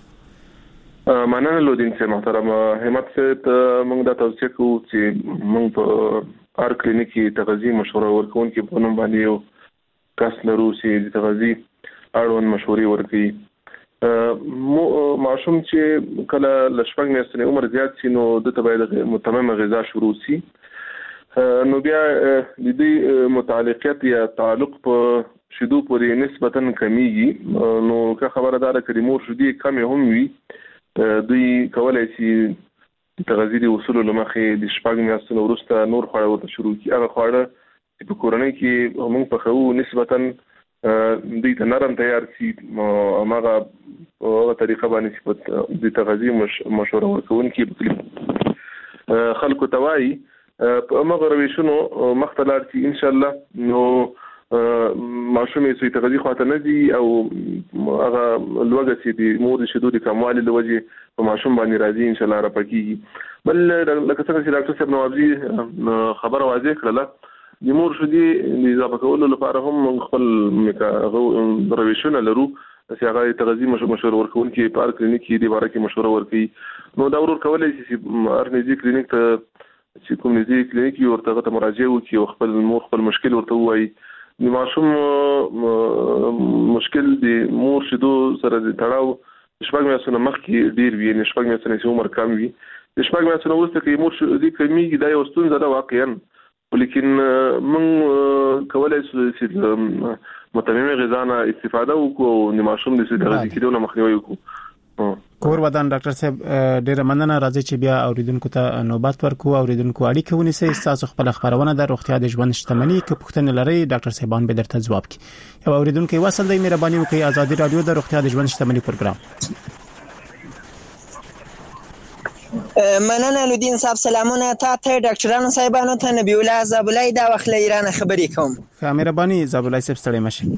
مننه لودین صاحب محترم. همت صاحب موږ دا توصیه کوو چې موږ په هر کلینیک کې تغذیه مشوره ورکوونکي په نوم باندې یو کس لرو چې د تغذیه اړوند مشورې ورکوي. ماشوم چې کله له شپږ میاشتې عمر زیات شي نو دته باید متممه غذا شروع شي. نو بیا د دې متعلقیت یا تعلق په شیدو پورې نسبتاً کمیږي. نو که خبردار کړي مور شیدې کمې هم وي دوی کولای شي تغذیه د اصول لمخې د شپږ میاشتې وروسته نور خواړه ورته شروع کړي. هغه خواړه چې په کورنۍ کې موږ په خو نسبتاً دوی ته نرم تیار شي هغه په هغه طریقه باندې چې د تغذیه مشوره ورکوونکي خلکو ته وایي په هغه رویشونو مختلار چې ان شاء الله نو ماشوم یې سوی تغذیه خواته نه دي او هغه لوګه چې د مور د شیدو د کموالي د وجې په ماشوم باندې راځي ان شاء الله را پکېږي. بل لکه څنګه چې ډاکټر صاحب نوابزي خبره واضح کړله د مور شیدې د اضافه کولو لپاره هم خپل رویشونه لرو چې هغه تغذیه مشوره ورکوونکي په هر کلینیک کې د باره کې مشوره ورکوي. نو دا ورور کولای شي چې هر نږدې کلینیک ته چې کوم نږدې کلینیک یې ورته ته مراجعه وکړي او خپل مور خپل مشکل ورته ووایي. د ماشوم مشکل د مور شیدو سره د تړاو شپږ میاشتې مخکې ډیر وي نه شپږ میاشتې عمر کم وي. د شپږ میاشتې وروسته کې مور شیدې کمیږي دا یو ستونزه ده واقعا ولیکن موږ کولای شو چې متممه غذا نه استفاده وکړو او د ماشوم د تغذیه کېدو نه مخنیوي وکړو. کور ودان ډاکټر صاحب ډیره مننه. راځي چې بیا اوریدونکو ته نوبت ورکو اوریدونکو اړیکه ونیسي. تاسو خپل خبرونه د روغتیا د ژوند شتمنۍ کې پوښتنه لرئ ډاکټر صاحبان به درته ځواب کړي. یو اوریدونکو وصل دی مهرباني وکړئ ازادي رادیو د روغتیا د ژوند شتمنۍ پروګرام. مننه لودین صاحب. سلامونه تاسو ډاکټرانو صاحبانو ته نبی الله زابلای دا وخت له ایران خبرې کوم. ښه مهرباني زابلای صاحب ستړي مشه.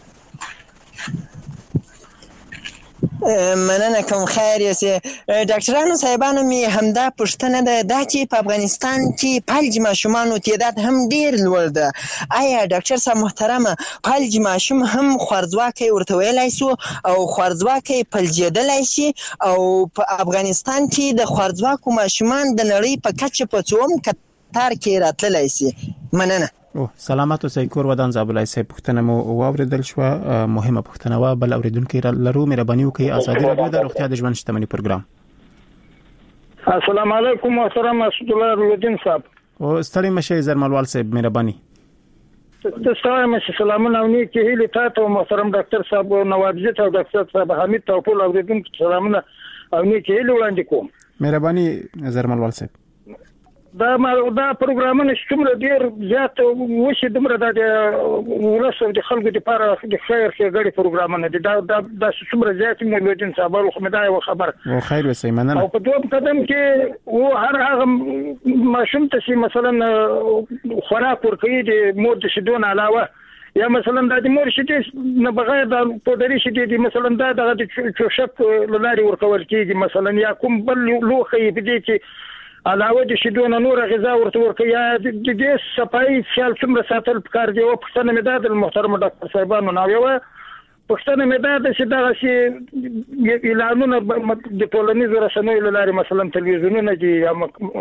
مننه کوم خیر یې ډاکټرانو صاحبانو می همدا پوښتنه ده دا چې په افغانستان کې فلج ماشومانو تعداد هم ډیر لوړ ده. آیا ډاکټر صاحب محترمه فلج ماشوم هم خوارځواکي ورته ویلای شو او خوارځواکي فلجیدلای شي او په افغانستان کې د خوارځواکو ماشومان د نړۍ په کچه په څوم کتار کې راتللی شي؟ مننه. او سلامات اوسئ. کور ودان زابلای صاحب پوښتنه مو واوریدل شو مهمه پوښتنه و. بل اوریدونکو لرو مهرباني وکړئ ازادي رادیو د روغتیا د ژوند شتمنۍ پروګرام. السلام علیکم محترم اسد الله لودین صاحب. او ستړي مشه زرملوال صاحب مهرباني. تاسو مشه سلامونه او نیکی هیله تاسو محترم ډاکټر صاحب نوابزی ته ډاکټر صاحب حمید ته ټول اوریدونکو سلامونه او نیکی هیله وړاندې کوم. مهرباني زرملوال صاحب. دا دا پروګرامونه چې څومره ډیر زیات وشي دومره د ولسو د خلکو لپاره د خیر ښېګړې پروګرامونه دي دا د څومره زیات مولودین صبر خو مې دا یو خبر او خیر وسې مننه. او په دویم قدم کې و هر هغه ماشوم ته چې مثلا خوراک ورکوي د مور د شیدون علاوه یا مثلا د مور شیدې نه بغیر د پودري شیدې دي مثلا دا د چوشک لاري ورکول کیږي مثلا یا کوم بل لوخي په دې کې علاوه د شیدون نور غذا ورته ورکوي یا د دې صفایي خیال څومره ساتل پکار دی او پښتنه مې د محترم ډاکټر صاحبانو نو یو پښتنه مې د چې دا شي اعلانونه د ټولنیزو رسنیو لاري مثلا تلویزیونونه دي یا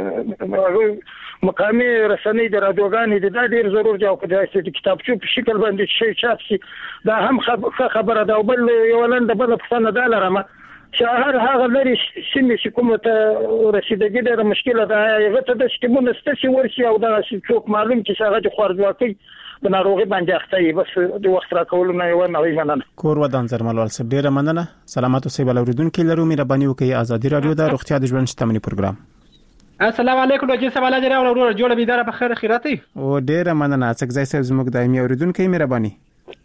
مقامي رسنۍ د رادیوګانې د دا ډیر ضرور دی او د کتابچو په شکل باندې شي چاپ شي دا هم خبره ده او بل یو لنډه بل پښتنه ده لرمه شهر هغه لري سیمه چې کومه ته رسیدګي ډېره مشکله ده هغه ته د سیمونو ستاسي ورشي او دا څوک معلوم چې هغه د خوارځواکۍ د ناروغي باندې اخته وي بس د وخت راکولو نه یو نه وي مننه. کور ودان زرملوال صاحب ډېره مننه. سلامات اوسئ بل اوریدونکو لرو مهرباني وکړئ. ازادي رادیو د روغتیا د ژوند شتمنۍ پروګرام. السلام علیکم لوجي سوال لري او ورور جوړ بيدار په خیر خیراتي او ډېره مننه. څنګه زې زموږ دایمي اوریدونکو مهرباني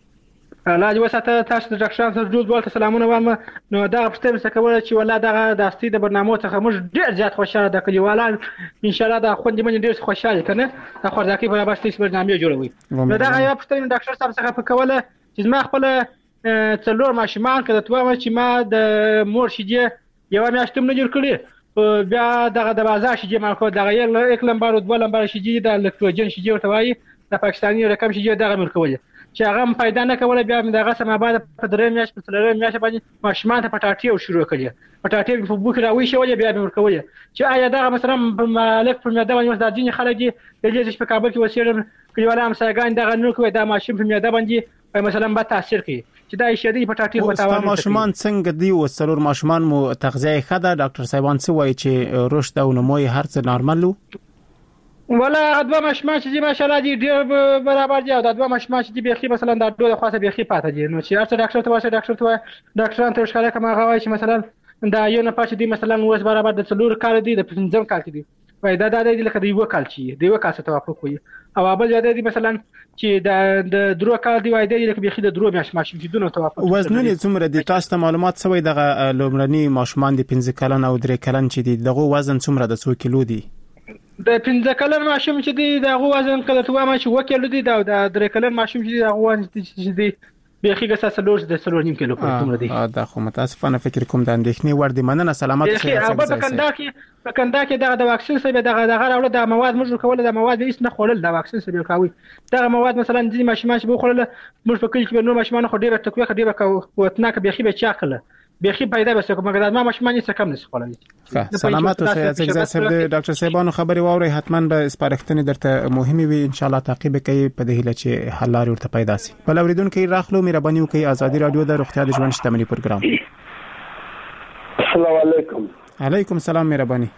الله دې وساته. تاسو د ډاکټر سره جوړ ولته سلامونه وایم. نو دا پښتنه څه کوله چې ولا دغه د استي د برنامه څخه موږ ډیر زیات خوشاله د کلیوالان ان شاء الله د خوندې من ډیر خوشاله کنه د خورداکي په باسي برنامه جوړوي. نو دا یا پښتنه ډاکټر صاحب څخه په کوله چې ما خپل څلور ماشومان کړه ته ما چې ما د مور شیدې یو میاشتم نه جوړ کړی بیا دغه د بازار شیدې ما کو دغه یک لمبر او دوه لمبر شیدې د الکتروجن شیدې ورته وایي د پاکستاني رقم شیدې دغه مرکول چې هغه پیدا نه کوله بیا موږ دغه سم بعد په درې میاشت په څلورم میاشت باندې ماشومان ته پټاټي او شروع کړی پټاټي په بوک راوي شوې بیا ورکول چې آیا دغه مثلا مالک په میاده باندې د ځینې خلک دي د دې په کابل کې وسیرم کلیوالان ساګان دغه نو کوي دا ماشوم په میاده باندې مثلا به تاثیر کوي چې دا شدي پټاټي په تاوان ماشومان څنګه دی او څلور ماشومان مو تغذیه خده ډاکټر صاحبان څه وایي چې رشد او نمو هر څه نورمال ولا ادوا ماشومان چې ماشاءالله دي ډېر برابر دي او د ادوا ماشومان چې بيخي مثلا د ډوله خاصه بيخي پاتې دي نو چې هر ډاکټر ته واسه ډاکټر ته ډاکټران ته ښکاره کوم هغه وایي چې مثلا دا یو نه پاتې دي مثلا اوس برابر د څلور کال دي د پنځم کال کې دي وای دا د دې لکه د یو کال چې د یو کال څخه توافق کوي او بل یاد دي مثلا چې د د درو کال دی وای دی لکه بيخي د درو میاش ماشوم چې دونه توافق وزنونه څومره دي تاسو ته معلومات سوي دغه لومړني ماشومان د پنځه کلن او درې کلن چې دي دغه وزن څومره د څو کیلو دي د پنځه کلن ماشوم چې دی دغه وزن کله ته ما چې وکیل دی دا د درې کلن ماشوم چې دغه وزن چې دی بيخي ګسه سلوش د سلور نیم کیلو په تومره دی دا خو متاسفانه فکر کوم د اندېښنې ور دي مننه سلامات اوسئ. په کنده کې په کنده کې دغه د واکسین سره دغه دغه راوړل د مواد موږ کول د مواد هیڅ نه خورل د واکسین سره کوي دغه مواد مثلا د ماشومان چې بخورل موږ په کلی کې نو ماشومان خو ډیره تکوي ډیره کوتنه کې بيخي به چاکله بيخي پیدا به څه کومه ما ماشومان څه کم نس خورل. سلامات اوسئ. څنګه صاحب د ډاکټر صاحبانو خبري واوري حتما به سپارښتنې درته مهمه وي ان شاء الله تعقیب کوي په دې هله چې حل لري ورته پیدا سي. بل اوریدونکو راخلو مهرباني وکړئ. ازادي رادیو د روغتیا د ژوند شتمنۍ پروګرام. السلام علیکم. علیکم السلام مهرباني.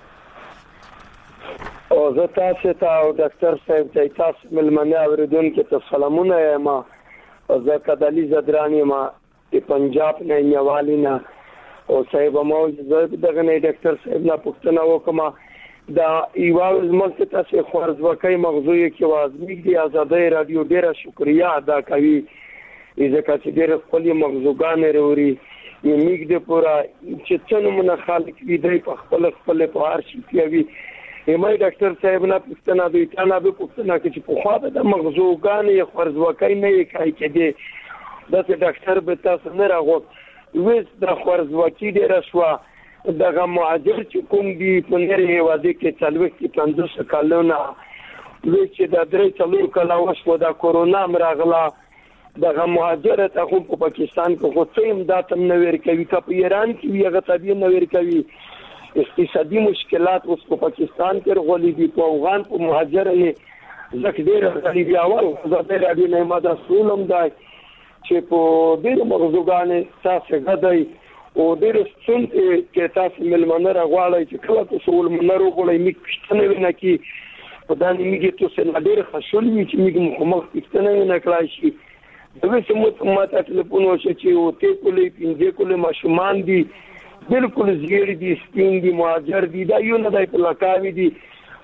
او زه تاسو ته او ډاکټر صاحب ته تاسو ملمنه اوریدونکو ته سلامونه یم. زه کدالي زدرانی ما د پنجاب نه نیوالینا او صاحب مو زه دغه نه ډاکټر صاحب نه پوښتنه وکم دا ایوال زموږ ته خورز وکي مغزوی کې وازمیک دی آزادۍ رادیو ډیره شکریا ادا کوي ځکه چې ډیره خپل مغزوګان وروړي یمیک دی پورا چې څنګه من خالق وی دی په خپل خپل په هر شي کوي یمای ډاکټر صاحب نه پوښتنه دوی ته نه به پوښتنه کوي چې په خوا د مغزوګان یې خورز وکي نه کوي کې دا چې ډاکټر به تاسو نه راغوت وېس د خورزواکي ډیره شوه دغه مهاجر چې کوم دي په نړۍ هیواد کې څلوېښت کې پنځوس کلونه وې چې د درې څلور کاله وشو د کورونا راغله دغه مهاجر ته خو په پاکستان کې خو څه امداد هم نه ورکوي که په ایران کې وي هغه طبیعي نه ورکوي اقتصادي مشکلات اوس په پاکستان کې راغلي دي په افغان په مهاجر یې ځکه ډېر غریبي اول زه د راډیو نه ماده سولم دی چې په ډېر مغزوګانې تاسو غدای او ډېر څنګه کې تاسو ملمنه راغواړئ چې کله تاسو ولمنه راغواړئ می پښتنه ونه کی په دانه میږي تاسو نه ډېر خوشحال وي چې میږي مخمخ پښتنه نه کړای شي دغه سموت ماته ټلیفون وشي چې او ته کولې پینځه کولې ماشومان دي بالکل زیړ دي سپین دي مهاجر دي دا یو نه دای په لکاوي دي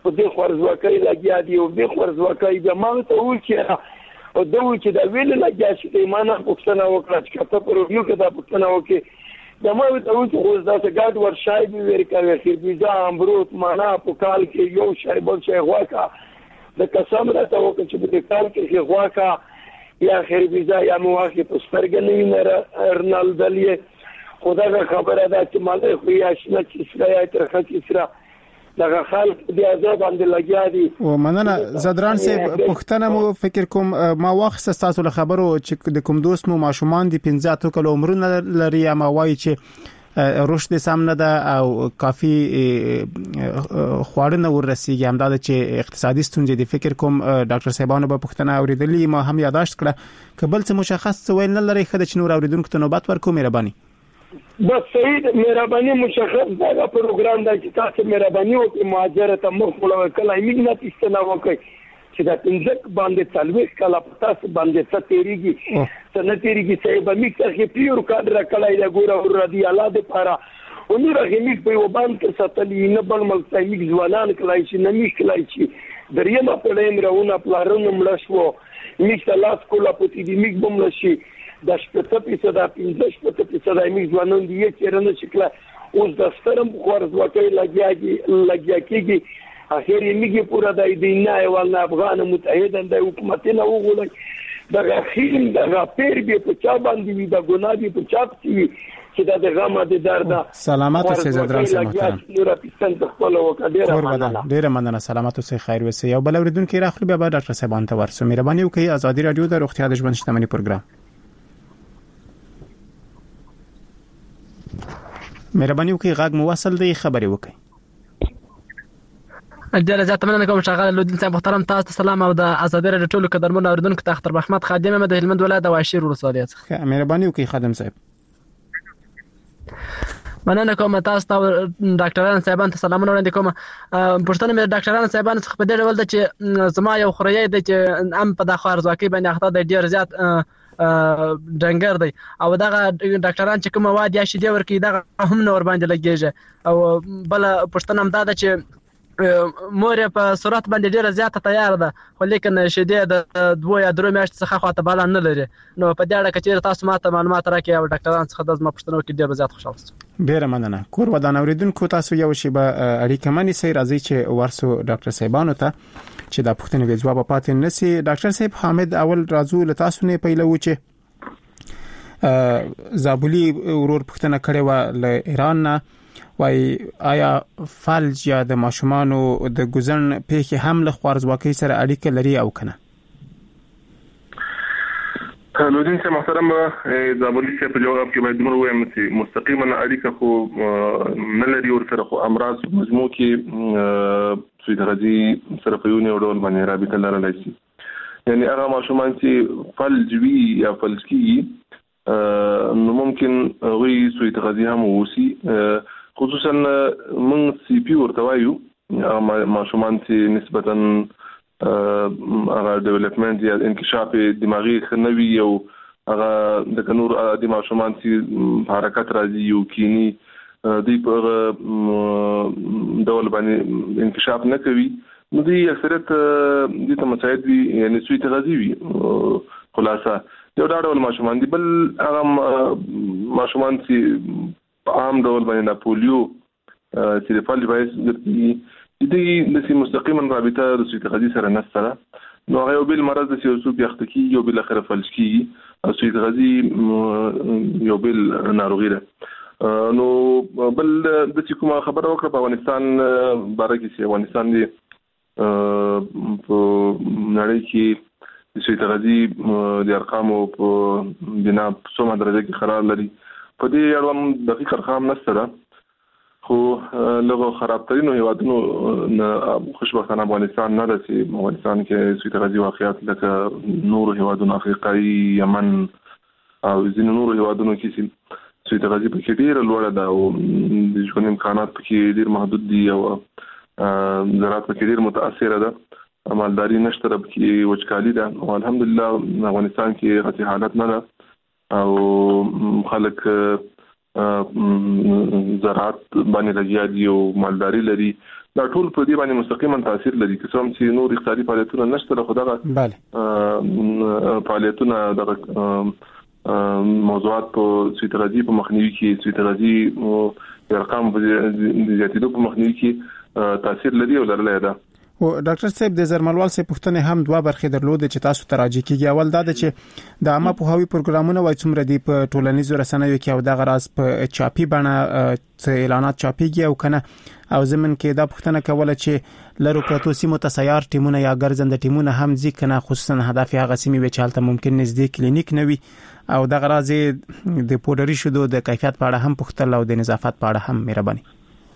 په دې خورځواکۍ لګیا دي او دې خورځواکۍ بیا ما ته وویل چې او دا وایي چې دا ویل لګیا چې د ایمانه پوښتنه وکړه چې که ته په روډیو کې دا پوښتنه وکړې دا ما ورته وویل چې خو داسې ګډ ور شای به ویل کوي خربوزه امروت مانا په کال کې یو شی بل شی غواکه د قسم راته وکړه چې په دې کال کې غواکه یا خربوزه یا مو واخې په سترګې نه وینه رنالدل یې خو دغه خبره ده چې مالې خو یې اشنا چې سره یا ترخه چې سره دغه خلک د عذاب باندې لګیا دي او مننه زدران صاحب پښتنه مو فکر کوم ما واخص تاسو له خبرو چې د کوم دوست مو ماشومان دي پنځه اتو کلو عمرونه لري ما وایي چې رشد سم نه ده او کافي خواړه نه ورسیږي همدا چې اقتصادي ستونزې دي فکر کوم ډاکټر صاحبانو به پښتنه اوریدلی ما هم یاداشت کړه کبل څه مشخص ویل نه لري خدای چې نور اوریدونکو ته نوبت ورکو مهرباني بس صحیح مهرباني مشخص دا پروګرام دا چې تاسو مهرباني وکړئ مهاجرت مخ ولا کله میګنه تاسو وکړئ چې دا پنځک باندې څلوي کله تاسو باندې څه تیریږي څه نه تیریږي چې به میک څخه پیور کادر کله یې ګوره ور رضی الله دې پاره او نور هغه میک په وبان کې ستلې نه بل مل څه میک ځوانان کله چې نه میک کله چې دریمه په لیم راونه پلارونو ملشو میک لاس کوله پتی دې میک بم لشي د شپږ فیصد د پنځه شپږ فیصد د میک ځوانان دی چې رنه شکل اوس د سترم خورځواکۍ لګیاږي لګیا کېږي اخر یې میګي پورا د دینه ولنه افغان متحده د حکومتونه وګولای د غخیم د غپیر به په چا باندې وي د ګناه به په چا پتی چې د غمه د درد سلامات سي زدران سي محترم نور پښتن خپل وکړه ډیره ډیره مننه سلامات سي خیر وسه یو بل اوریدونکو راخلي به ډاکټر صاحب ته ورسو مهرباني وکړئ ازادي رادیو د روغتیا د ژوند شتمنۍ پروګرام مهرباني وکړئ غږ مو وصل دی خبري وکړئ ډیره زیاته مننه کوم شغال لودین صاحب محترم تاسو سلام او د ازادي رادیو ټولو قدرمنو اوریدونکو ته اختر محمد خادم مده هلمند ولایت د واشیر ولسوالۍ څخه مهرباني وکړئ خادم صاحب مننه کوم تاسو ته ډاکټرانو صاحبانو ته سلامونه وړاندې کوم پښتنه مې ډاکټرانو صاحبانو څخه په دې ډول ده چې زما یو خوري دی چې ام په د خارزواکي باندې اخته د ډیر زیات ډنګر دی او دغه ډاکټران چې کوم واد یا شیدې ورکی دغه هم نور باندې لګیږي او بل پښتنه هم دا ده چې مور په صورت باندې ډیره زیاته تیار ده خو لیکن شیدې د دوه یا درو میاشتې څخه خواته بالا نه لري نو په دې اړه کې تاسو ماته معلومات راکړئ او ډاکټران څخه د زما پښتنو کې ډیره زیات خوشاله شوم ډیره مننه کور ودان اوریدونکو تاسو یو شی به اړیکه منی سي راځي چې ورسو ډاکټر صاحبانو ته چې دا پښتنې به جواب پاتې نسی ډاکټر صاحب حامد اول راځو له تاسو نه پیلو چې زابلی ورور پښتنه کړي و له ایران نه وای آیا فلج یا د ماشومانو د ګزن پیښه هم له خوارزواکۍ سره اړیکه لري او کنه لودین سه محترم زابلی سه په جواب کې باید موږ وایم چې مستقیما اړیکه خو نه لري او سره خو امراض مجموع کې چې درځي سره په یو نه ډول باندې رابطه لرلای شي یعنی هغه ماشومان چې فلج وي یا فلج کی نو ممکن وي سوی تغذیه هم وسی خصوصا من سی پی ورته وایو ماشومان چې نسبتا هغه ډیولپمنٹ یا انکشاف دماغي خنوي او هغه د کنور د ماشومان چې حرکت راځي یو کینی د په ډول باندې انکشاف نه کوي نو دی اکثریت د تمساعد وی یعنی سوی تغذیه وی خلاصه یو ډول ماشومان دي بل هغه ماشومان چې عام ډول باندې د پولیو چې د فلج باعث ګرځي د دې مستقیما رابطه د سوی تغذیه سره نشته نو هغه بل مرض د سیاسو بیاختکی یو بل اخر فلج کی او سوی تغذیه یو بل ناروغي ده نو بل د چې کومه خبره وکړه په افغانستان باره کې چې افغانستان دی په نړۍ کې سوی تغذیه د ارقامو په بنا څومره درجه کې قرار لري په دې اړه دقیق ارقام نشته خو لږه خرابترینو هیوادونو خوشبختانه افغانستان نه ده چې افغانستان کې سوی تغذیه واقعیت لکه نورو هیوادونو افریقایي یمن او ځینو نورو هیوادونو کې چې سوی تغذیه پکې ډېره لوړه ده او د ژوند امکانات پکې ډېر محدود دي او زراعت پکې ډېر متاثره ده مالداري نشته پکې وچکالي ده او الحمدلله افغانستان کې هغه حالت نه ده او خلک زراعت باندې لګیا دي او مالداري لري دا ټول په دې باندې مستقیما تاثیر لري که څوم چې نور اقتصادي فعالیتونه نشته خو دغه bale فعالیتونه دغه موضوعات په سویتغازي په مخنیوي کې سویتغازي ارقام په زیاتېدو په مخنیوي کې تاثیر لري او لرلای دا او ډاکټر صاحب د زرملوال صاحب پښتنه هم دوه برخې درلودې چې تاسو تراجع کیږي. اول دا د چې د عامه پوهاوی پروګرامونه وای څومره دی په ټولنیزو رسنیو کې او د غراس په چاپی بڼه څه اعلانات چاپیږي او کنه او زمون کې دا پښتنه کوله چې لرو پروتو سیمو تسیار ټیمونه یا ګرځند ټیمونه هم ځکه خصوصا هدف هغه سیمه وی چالت ممکن نزدیک کلینیک نوي او د غراز د پودري شودو د کیفیت په اړه هم پښتل او د نظافت په اړه هم مهرباني.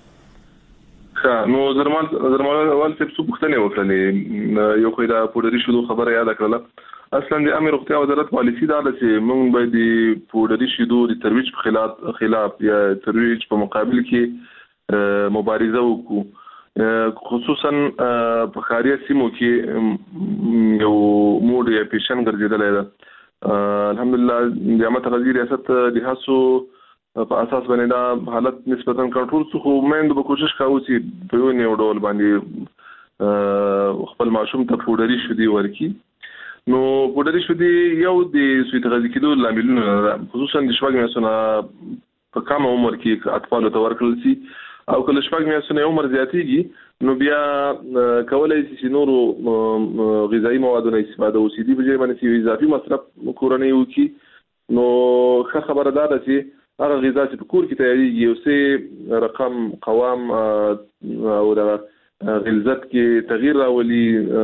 نو زرمال زرمال اول څه څه پښتنه وکړلې یو خو دا پودري شودو خبره یاد کړله. اصلا د امیر روغتیا وزارت پالیسی دا ده چې موږ به د پودري شودو د ترویج په خلاف خلاف یا ترویج په مقابل کې مبارزه وکړو. خصوصا په خارجي سیمو کې یو موډ یا پیشن ګرځیدل ده. الحمدلله د عامه تغذیه ریاست د هڅو په اساس باندې دا حالت نسبتا کنټرول څو خو مېند به کوشش کوو چې په یو نیو ډول باندې خپل معشوم ته پودري شودي ورکی. نو پودري شودي یو د سویتغازي کېدو لاملونه خصوصا د شپږ میاشتو په کم عمر کې اطفال ته ورکړل شي او کله شپږ میاشتو عمر زیاتېږي نو بیا کولای شي چې نورو غذایی موادونو استفاده وشي د بجې باندې چې اضافي مصرف کورنۍ وکړي. نو ښه خبره ده چې هغه غذا چې په کور کې تیارېږي یو څه رقم قوام او د غلظت کې تغییر راولي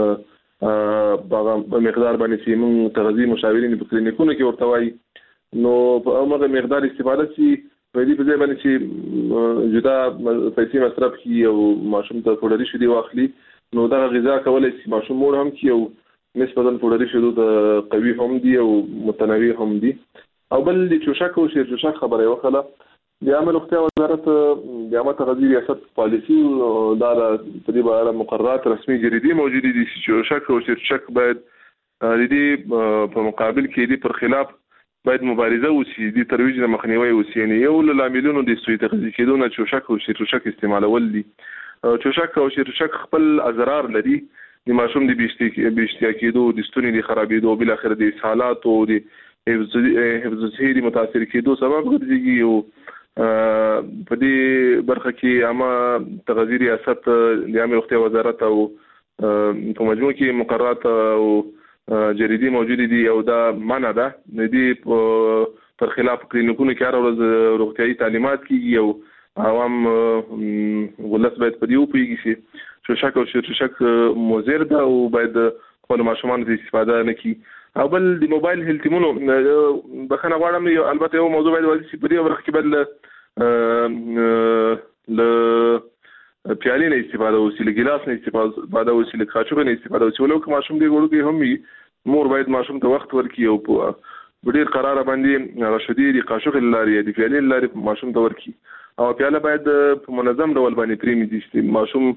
په مقدار باندې چې موږ تغذیه مشاورین په کلینیکونو کې ورته وایي. نو په هغه مقدار استفاده شي په دې په ځای باندې چې جدا پیسې مصرف کړي او ماشوم ته پودري شودي واخلي نو دا غذا کولای شي ماشوم مور هم کړي او نسبتا پودري شودو ته قوي هم دي او متنوع هم دي. او بل د چوشک او شیر چوشک خبره وکړه د عامه روغتیا وزارت د عامه تغذیه ریاست پالیسی دا د دې باره مقررات رسمي جریدي موجوده دي چې چوشک او شیر چوشک باید د دې په مقابل کې دي پر خلاف باید مبارزه وشي د ترویج مخنیوي وشي. یعنی یو لاملونو د سوی تغذیه کېدو چوشک او شیر چوشک استعمالول دي. چوشک او شیر چوشک خپل اضرار لري د ماشوم د بیشتیا کېدو د ستوني د خرابېدو بل اخر د اسهالات او د حفظ صحي متاثر کېدو سبب ګرځي. او په دې برخه کې عامه تغذیه ریاست د عامه روغتیا وزارت او په مجموع کې مقررات او جریدي موجوده دي او دا معنا ده د دې پر خلاف کلینیکونو کې هر ورځ روغتيایي تعلیمات کیږي او عوام ولس باید په دې وپوهیږي چې چوشک او شیر چوشک مضر ده او باید خپل ماشومان ته استفاده نه کړي. او بل د موبایل هیلتمونو بخنه غواړم البته یو موضوع باید وایي چې په دې ورخ کې بل ل پیالې نه استفاده وشي له ګلاس نه استفاده وشي له کاچوغه نه استفاده وشي ولو که ماشوم دی وړوکی هم مور باید ماشوم ته وخت ورکړي او په ډیر قرار باندې راشدي د کاچوغه لاري د پیالې لاري ماشوم ته ورکړي او پیاله باید په منظم ډول باندې پریمي دي چې ماشوم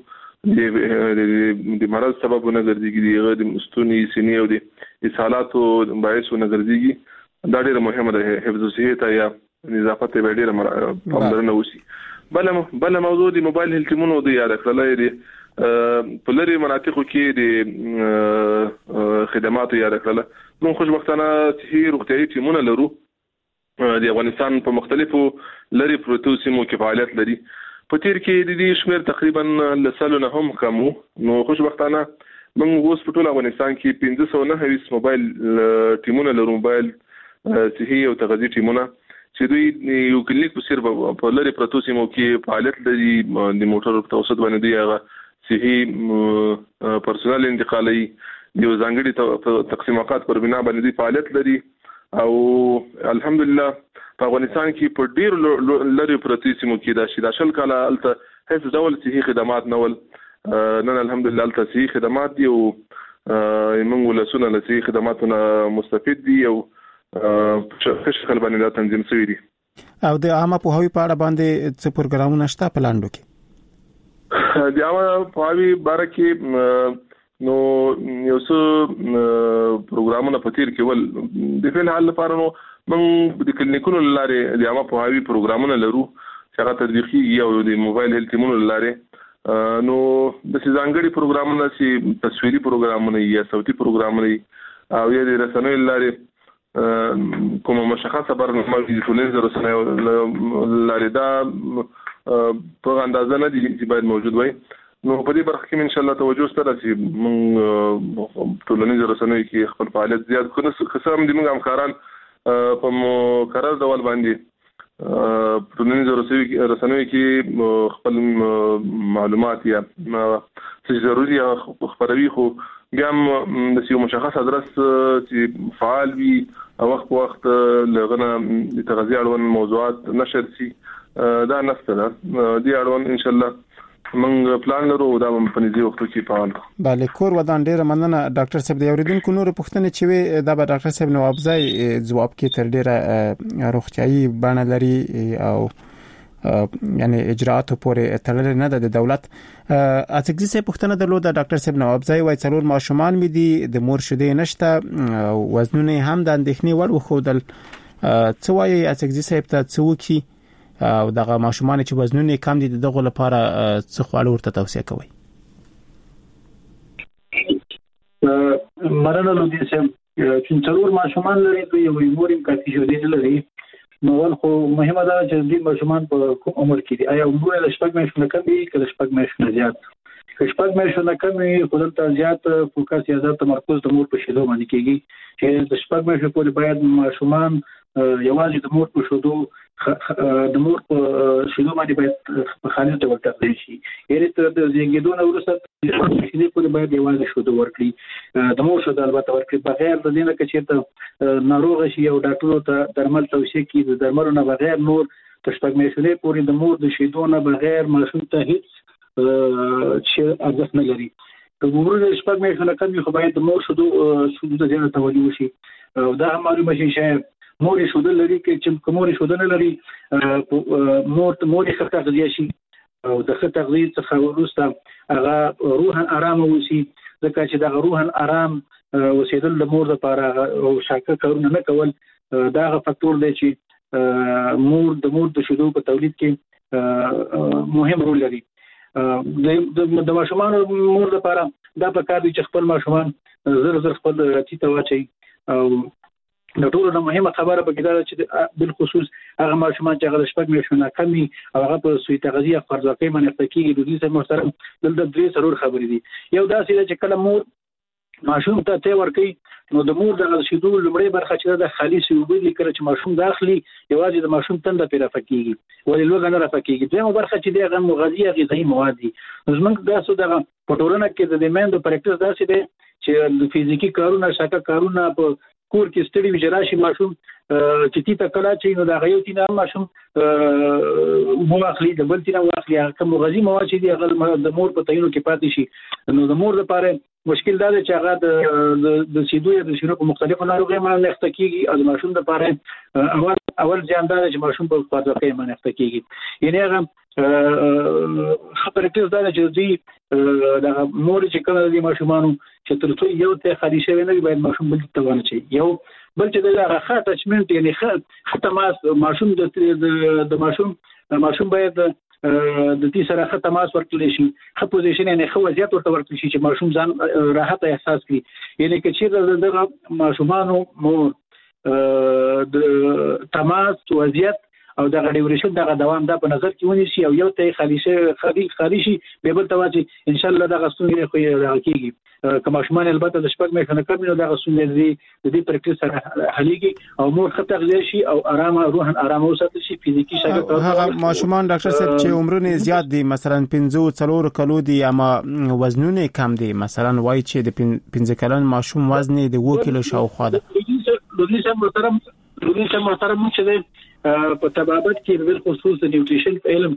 د د مرض سبب نه ګرځي د مستونی سینې او د اسهالاتو باعث نه ګرځي. دا ډیره مهمه ده حفظ صحت یا نظافت به ډیره پاملرنه وشي. بل بل موضوع د موبایل هیلتمونو د یاد کړلای دي په لري مناطقو کې د خدماتو یاد کړل نو خوشبختانه چې روغتيایي ټیمونه لرو د افغانستان په مختلفو لري پروتو سیمو کې فعالیت لري. په تیر کې د دې شمیر تقریبا لسلو نه هم کم نو خوشبختانه موږ اوس په ټول افغانستان کې پنځه سوه نهه ویشت موبایل ټیمونه لرو موبایل صحي او تغذیه ټیمونه چې دوی یو کلینیک په سر په لري پروتو سیمو کې فعالیت لري د موټر په توسط باندې دی هغه صحي پرسونل انتقالي یو ځانګړي تقسیمات پر بنا باندې دی فعالیت لري او الحمدلله په افغانستان کې په ډیر لري پروتو سیمو کې دا شي د شل کاله الته هیڅ ډول صحي خدمات نه ول نن الحمدلله الته صحي خدمات دی او موږ ولسونه له صحي خدماتونو مستفید دي او څه شکل باندې دا تنظیم شوی دي. او د عامه پوهاوی په اړه باندې څه پروګرامونه شته په لاندو کې؟ د عامه پوهاوی باره کې نو یو څه پروګرامونه په تیر کې ول د فعل حل لپاره نو موږ د کلینیکونو لارې د عامه پوهاوی پروګرامونه لرو چې هغه تطبیقي او د موبایل هیلتمونو لارې نو د ځانګړي پروګرامونه چې تصویري پروګرامونه یا صوتي پروګرامونه او یا د رسنیو لارې کومه مشخصه برنامه د ټولنیزو رسنیو لارې دا په اندازه نه دي چې باید موجود وي. نو په دې برخه کې ان شاء الله توجه ستاسو چې موږ ټولنیزو رسنیو کې خپل فعالیت زیات کړو. خصوصا د موږ همکاران په مقرر ډول باندې ټولنیزو رسنیو کې خپل معلومات یا څه ضروري خبروي، خو بیا هم د یو مشخص ادرس چې فعال وي او وخت په وخت لغنه د تغذیه اړوند موضوعات نشر شي دا نسته ده. دې اړوند ان شاء الله موږ پلان لرو دا په نږدې وخت کې فعال کړو. بله کور ودان ډیره مننه ډاکټر صاحب. د اوریدونکو نور پوښتنې چې وي دا به ډاکټر صاحب نوابزای ځواب کې تر ډیره روغتيایي بڼه لري او یعنی اجراءات پورې تړلې نه ده د دولت. اڅکزي صاحب پوښتنه درلوده ډاکټر صاحب نوابزای وای څلور ماشومان مې دي د مور شیدې نشته وزنونه هم د اندېښنې وړ وخودل. څه وایي اڅکزي صاحب ته څه وکي او دغه ماشومان چې وزنونه کم دي دغه لپاره څه خواړه ورته توصیه کوي؟ مرنه لودي سم چې څلور ماشومان لري دوی یو موریم کافي شیدې لري. نو ول خو مهمه ده چې دې ماشومان په کوم عمر کې دي؟ آیا عمر له شپږ میاشتو کم دي که شپږ میاشتو زیات؟ که شپږ میاشتو کم وي خو دلته زیات فوکس یا زیات تمرکز د مور په شیدو باندې کیږي چې د شپږ میاشتو پورې باید ماشومان یوازې د مور په شیدو د مور په شیدو باندې باید په خالص ډول تغذیه شي. یعنې تر د زیږیدو نه وروسته شیدې پورې باید یوازې شیدو ورکړي، د مور شیدو البته ورکړي، بغیر د دې نه که چېرته ناروغه شي او ډاکټرو ته درمل توصیه کړي د درملو نه بغیر نور تر شپږ میاشتې پورې د مور د شیدو نه بغیر ماشوم ته هیڅ چې ارزښت نه لري. که عمر د شپږ میاشتو نه کم وي خو باید د مور شیدو شیدو ته زیاته توجه وشي. دا هم معلومه شي چې مور شیدو لري چې مور شیدو نه لري مور مور ښه تغذیه شي او د ښه تغذیې څخه وروسته هغه روحاً آرام وسی، ځکه چې د روحاً آرام وسیدل د مور لپاره او شاکه کارونه نه کول دا هغه فاکتور دی چې مور د مور د شیدو په تولید کې مهم رول لري. د ماشومان مور لپاره دا پکار دی چې خپل ماشومان زر زر خپل رتی ته واچي. او د ټولو نه مهمه خبره پکې دا چې بالخصوص هغه ماشومان چې هغه شپږ میاشتو نه کم وي او هغه په سوی تغذیه خوارځواکۍ باندې کېږي. د دې سره محترم دلته درې ضرور خبرې دي. یو داسې ده چې کله مور ماشوم ته ته ورکوي نو د مور د شیدو لومړی برخه چې د خالص اوبه دي کله چې ماشوم داخلي یوازې د ماشوم تنده پې رافقېږي ولې لوږه نه رافقېږي. دویمه برخه چې دی هغه مغذي غذایي مواد دي. زموږ داسې دغه په ټولنه کې د میندو پریکټس داسې دی چې د فزیکي کارونه شاکه کارونه په کور کې ستړي وي راشي ماشوم چې تی ته کلا چې نو دا غيو تینا ماشوم مو اخلي د بل تینا واخلي کوم مغذي مواد چې دی هغه د مور په تعینو کې پاتې شي. نو د مور لپاره مشکل دا دی چې هغه د سیدو یا د شنو په مختلفو ناروغیو باندې اخته کیږي او د ماشوم لپاره اول اول ځان دا چې ماشوم په خوارځواکۍ باندې اخته کیږي. یعنی هغه خبره کې دا چې دوی د مور چې کله د ماشومانو چې تر څو یو ته خالي شوی نه باید ماشوم بل ته ونه شي. یو بل چې دا ښه اټچمنت یعنی ښه تماس ماشوم د د ماشوم ماشوم باید د دې سره ښه تماس ورکړل شي، ښه پوزیشن یعنی ښه وضعیت ورته ورکړل شي چې ماشوم ځان راحت احساس کړي. یعنی که چې دغه ماشومانو مور د تماس وضعیت او دغه ډیوریشن دغه دوام دا په نظر کې ونیسي او یو ته خالي شي خالي خالي شي به بل تواچی ان شاء الله دغه ستونزې خو راکېږي. کما شمال البته د شپږ میاشتو نه کم نو دغه ستونزې د دې پریکټس سره حلېږي او مور ښه تغذیه شي او آرام روحاً آرام وساتل شي فزیکی شګه. هغه ماشومان ډاکټر صاحب چې عمرونه زیات دي مثلا پنځه څلور کلو دي اما وزنونه کم دي مثلا وای چې د پنځه کلن ماشوم وزن د اوه کیلو شاوخوا ده. د دې سم محترم د دې سم محترم چې په طبابت کې بل خصوص د نیوټریشن په علم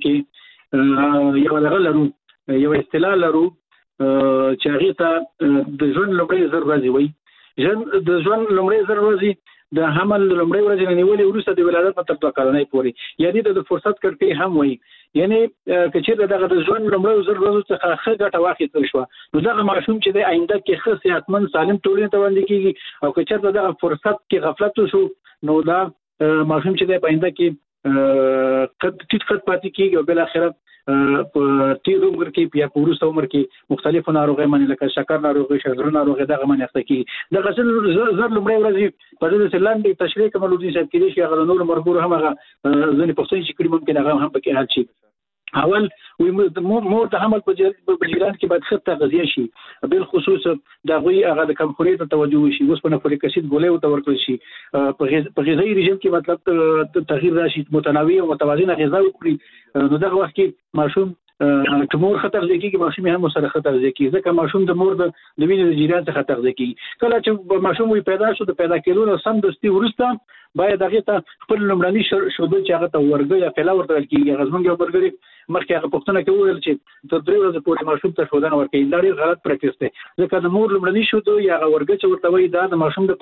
کې یو لغه لرو یو اصطلاح لرو چې هغه ته د ژوند لومړی زر ورځې وي. ژوند د ژوند لومړی زر ورځې د حمل لومړی ورځې نه نیولې وروسته د ولادت په تر دوه کلنۍ پورې یعنی د فرصت کړکۍ هم وي. یعنی کچیر دغه د ژوند لومړی زر ورځې څخه ښه ګټه واخیستل شو نو دغه ماشوم چې د آینده کې ښه صحتمند سالم ټولنې ته وړاندې کیږي او کچیر دغه فرصت کې غفلت وشو نو دا ماشوم چې د پاینده کې ټیټ خط پاتې کیږي او بل اخرت په تیر عمر کې یا په وروسته عمر کې مختلفو ناروغۍ باندې لکه شکر ناروغي شکر ناروغي دغه باندې اخته کی دغه څل زر لمړی ورځ په دې سلاندې تشریح کوملودي چې کې شي هغه نور مرګور هم هغه ځنې پښتون چې کړي ممکن هغه هم پکې حل شي اول وي مور د حمل په جریان کې باید خط تغذیه شي بل خصوص د غوي هغه د کمخوري ته توجه شي اوس په فولیک اسید ګولې او تورکل شي په غذایی رژیم کې مطلب تغییر راشي متنوع او متوازنه غذا وکړي نو دغه وخت کې ماشوم چې مور خطر ځکه کې ماشوم هم سره خطر ځکه ځکه ماشوم د مور د وینې د جریان څخه خطر ځکه کله چې ماشوم وي پیدا شو د پیدا کېدو سم دستي ورسته باید هغه ته خپل لمړني شوبل چې هغه ته ورګي یا فلا ورته کېږي غزمنګ یو برګري مخکې هغه پښتنه کې ویل چې تر درې ورځې پورې ماشوم ته شودنه ورکړي دا ډېر غلط پریکټس دی ځکه د مور لمړني شودو یا ورګي چې ورته وي دا د ماشوم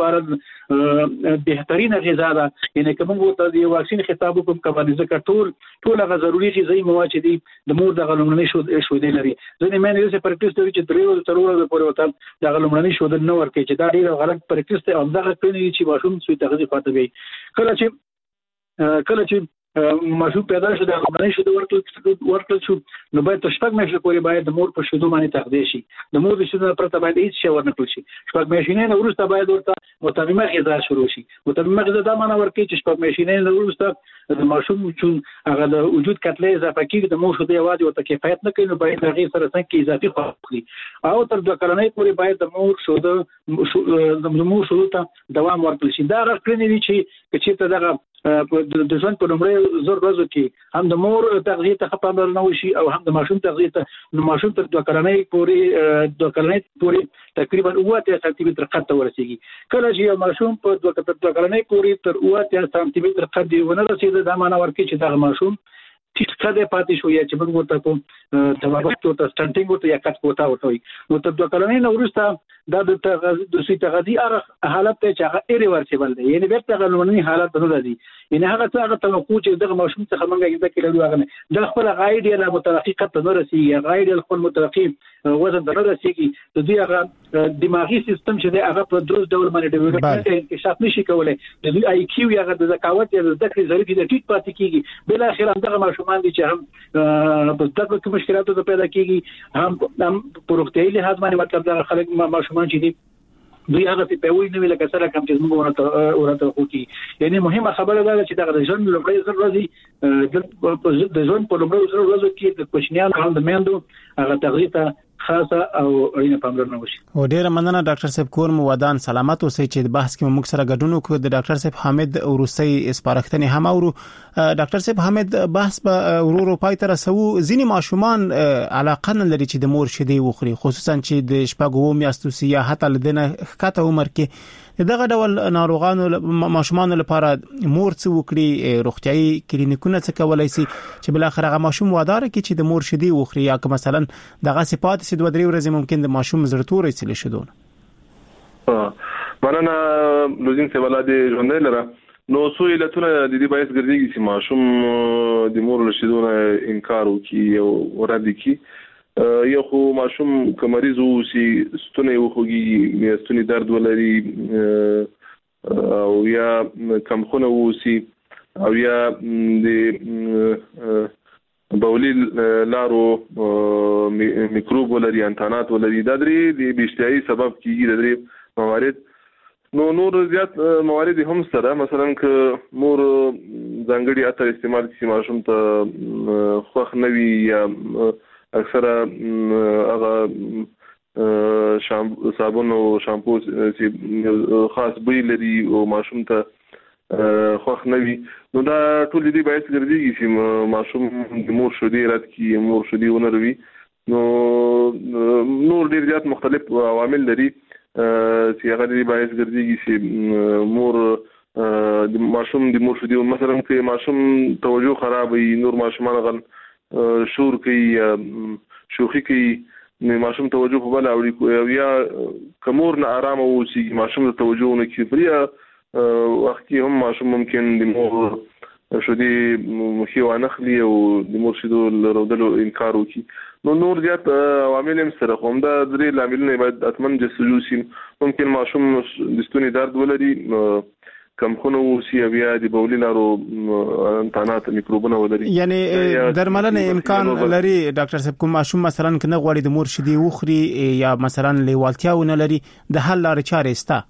لپاره بهترینه غذا ده یعنی کوم ورته دی واکسین خطاب کوم کوي ځکه ټول ټول هغه ضروري غذایی مواد دي د مور د لمړني شود شودې لري ځنې مې نه څه پریکټس دی چې درې ورځې تر ورځې پورې وته د لمړني شود نه ورکړي چې دا ډېر غلط پریکټس دی او دا کوي چې ماشوم سوی تغذیه خاطر وي کله چې کله چې ماشوم پیدا شو د لمړني شود ورکړل ورکړل شو نو باید شپږ میاشتې پورې باید د مور په شودو باندې تغذیه شي د مور د شودو پرته باید هیڅ شی ورنکړل شي شپږ میاشتې نه وروسته باید ورته متممه غذا شروع شي متممه غذا دا معنی ورکړي چې شپږ میاشتې نه وروسته د ماشوم چې هغه د وجود کتلې اضافه کیږي د مور شودو یوازې ورته کفایت نه کوي نو باید هغه سره څنګه اضافي خوري او تر دوه کلنۍ پورې باید د مور شودو د مور شودو ته دوام ورکړل شي دا راکړنی دي چې چې دغه د ژوند په لومړي زر ورځو کې هم د مور تغذیه ته پاملرنه وشي او هم د ماشوم تغذیه ته نو ماشوم تر دوه کلنۍ پورې دوه کلنۍ پورې تقریبا اووه سانتي متر قد ته ورسیږي کله چې یو ماشوم په دوه کلنۍ پورې تر اووه سانتي متر قد ونه رسیدي دا معنی ورکړي چې دا ماشوم ټیټ قد پاتې شو یا چې موږ ورته په توابط او سټنټینګ ورته یا کټ کوتا ورته وي نو تر دوه کلنۍ نه وروسته دا د د سوی تغذیه حالت ته چې هغه ایریورسیبل دی یعنی بیرته غلمنی حالت نه راځي یعنی هغه څه هغه توقع چې دغه ماشوم څخه موږ یې ذکر لرو هغه د خپل غایډ یا مترقی قد نه رسیږي غایډ خپل مترقی وزن نه رسیږي د دې هغه دماغي سیستم چې هغه په دروس ډول باندې ډیولپمنت انکشاف نشي کولای د دې آی کیو یا د ذکاوت یا د ذکر ظریفي د ټیټ پاتې کیږي بل اخر دغه ماشومان دي چې هم په دغه کوم مشکلاتو ته پیدا کیږي هم هم پروختي له حد باندې مطلب دغه خلک ماشومان چې دي دوی هغه په وی نه ویل کسره کوم چې موږ ورته ورته کوي یعنی مهمه خبره ده چې دغه ژوند لومړی ځل راځي د ژوند په لومړی ځل ورځو کې د کوچنیانو هم د میندو هغه تغذیه خاصه او اړینه پاملرنه وشي او ډیره مننه ډاکټر صاحب کور مو ودان سلامت اوسئ چې بحث کې موږ سره ګډون وکړو د ډاکټر صاحب حامد ورسي اسپارښتنې هم اورو ډاکټر صاحب حامد بحث په ورورو پای تر سو ځینی ماشومان علاقه نه لري چې د مور شیدې وخوري خصوصا چې د شپږو میاشتو سیا حتی لدنه خاطه عمر کې دغه ډول ناروغانو ماشومان لپاره مور څه وکړي روغتيایي کلینیکونه څه کولای شي چې بل اخر هغه ماشوم وادار کی چې د مور شیدې وخوري یا که مثلا دغه صفات سي دوه درې ورځې ممکن د ماشوم زړتوري سي لشدون مننه لوزین څه ولادي ژوندې لره نو سو علتونه د دې باعث ګرځي چې ماشوم د مور لشدون انکار وکي او ورادي کی یو خو ماشوم کمریض وو سي ستونی وخوږي یا ستونی درد ولري او یا کمخونه وو سي او یا د بولی لارو میکروب ولري انتانات ولري دا درې د بیشتري سبب کیږي د درې موارد نو نور زیات موارد هم سره مثلا ک مور ځانګړي اتر استعمال کړي ماشوم ته خوخ نوي یا اکثره هغه صابون او شامپو چې خاص بوی لري او ماشوم ته خوخ نوي نو دا ټول دي باید ګرځي چې ماشوم د مور شودې رات کې مور شودې ونروي نو نور ډیر زیات مختلف عوامل لري چې هغه دي باید ګرځي چې مور د ماشوم د مور شودې مثلا کې ماشوم توجه خراب وي نور ماشومان غل شور کوي شوخي کوي نو ماشوم توجه په بل اوړي یا کمور نه آرام اوسي ماشوم توجه نه کوي بیا وخت کې هم ماشوم ممکن د مور شودې مخې وانخلي او د مور شودو رودلو انکار وکړي نو نور زیات عوامل هم سره کوم دا درې لاملونه باید اتمن جسوسي ممکن ماشوم د ستوني درد ولري کم خونو وسی بیا د بولي لارو انتانات میکروبونه ولري یعنی درملنه امکان لري ډاکټر صاحب کوم ماشوم مثلا کنه غوړي د مور شدي وخري یا مثلا لیوالتیاونه لري د حل لارې چارې ستا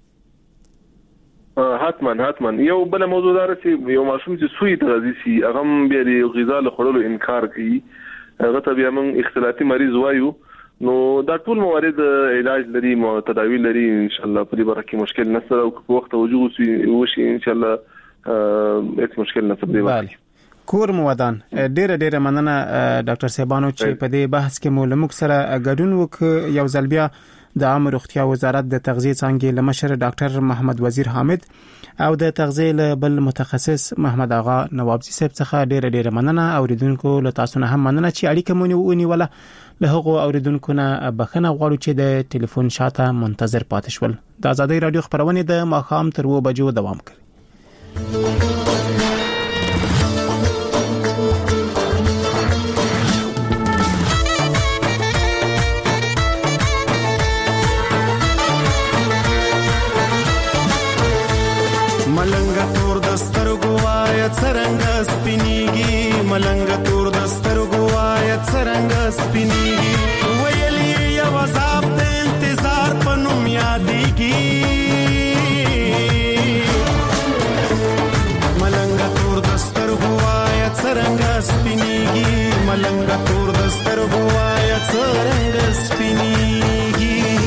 حتما حتما یو بل موضوع دار چې یو ماشوم چې سوی تغذی سي هغه بیا د غذا له خورلو انکار کوي هغه ته بیا موږ اختلاطي مریض وایو نو دا ټول موارد علاج لري مو تداوی لري ان شاء الله په دې برخه کې مشکل نشته او په وخت وجود وشي ان شاء الله هیڅ مشکل نشته دی بله کور مو ودان ډیره ډیره مننه ډاکټر صاحبانو چې په دې بحث کې مو لمک سره ګډون وک یو ځل بیا د عامه روغتیا وزارت د تغذیه څنګه لمشر ډاکټر محمد وزیر حامد او د تغذیه بل متخصص محمد آغا نوابزی صاحب څخه ډیره ډیره مننه اوریدونکو له تاسو نه هم مننه چې اړیکه مونږ ونیوله له هغه اوریدونکو نه بخنه غواړو چې د ټلیفون شاته منتظر پاتې شول د آزادۍ رادیو خبرونه د ماخام تر و بجو دوام کوي ملنګ تور دستر ګوایت سرنګ سپینیږي ملنګ تور دستر ګوایت سرنګ سپینیږي ویلې یو عذاب ته انتظار پنوم یادېږي ملنګ تور دستر ګوایت سرنګ سپینیږي ملنګ تور دستر ګوایت سرنګ سپینیږي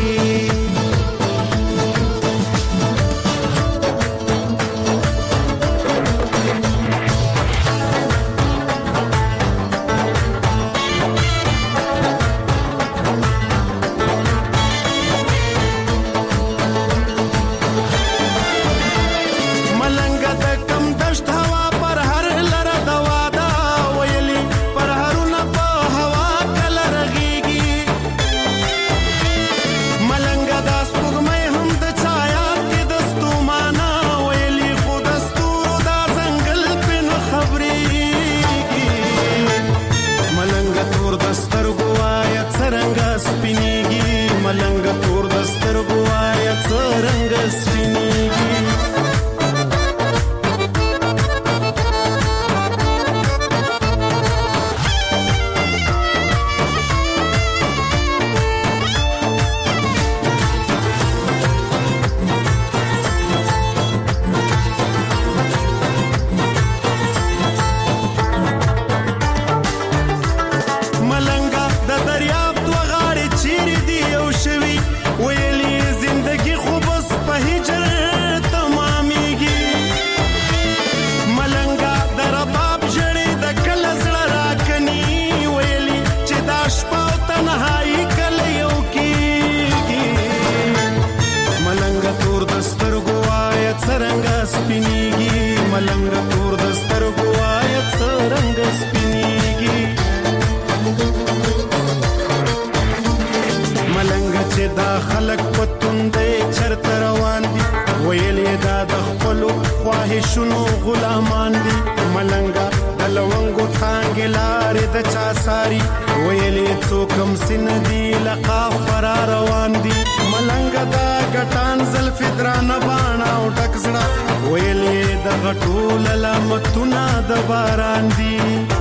خواهشونو غلامان دي ملنګا د لونګو څنګه لارې د چا ساري ویلې څوکم سن دي لقا فرار روان دي ملنګا دا ګټان زلف درانه باڼه او ټک زړه ویلې د غټول لمتونه د باران دي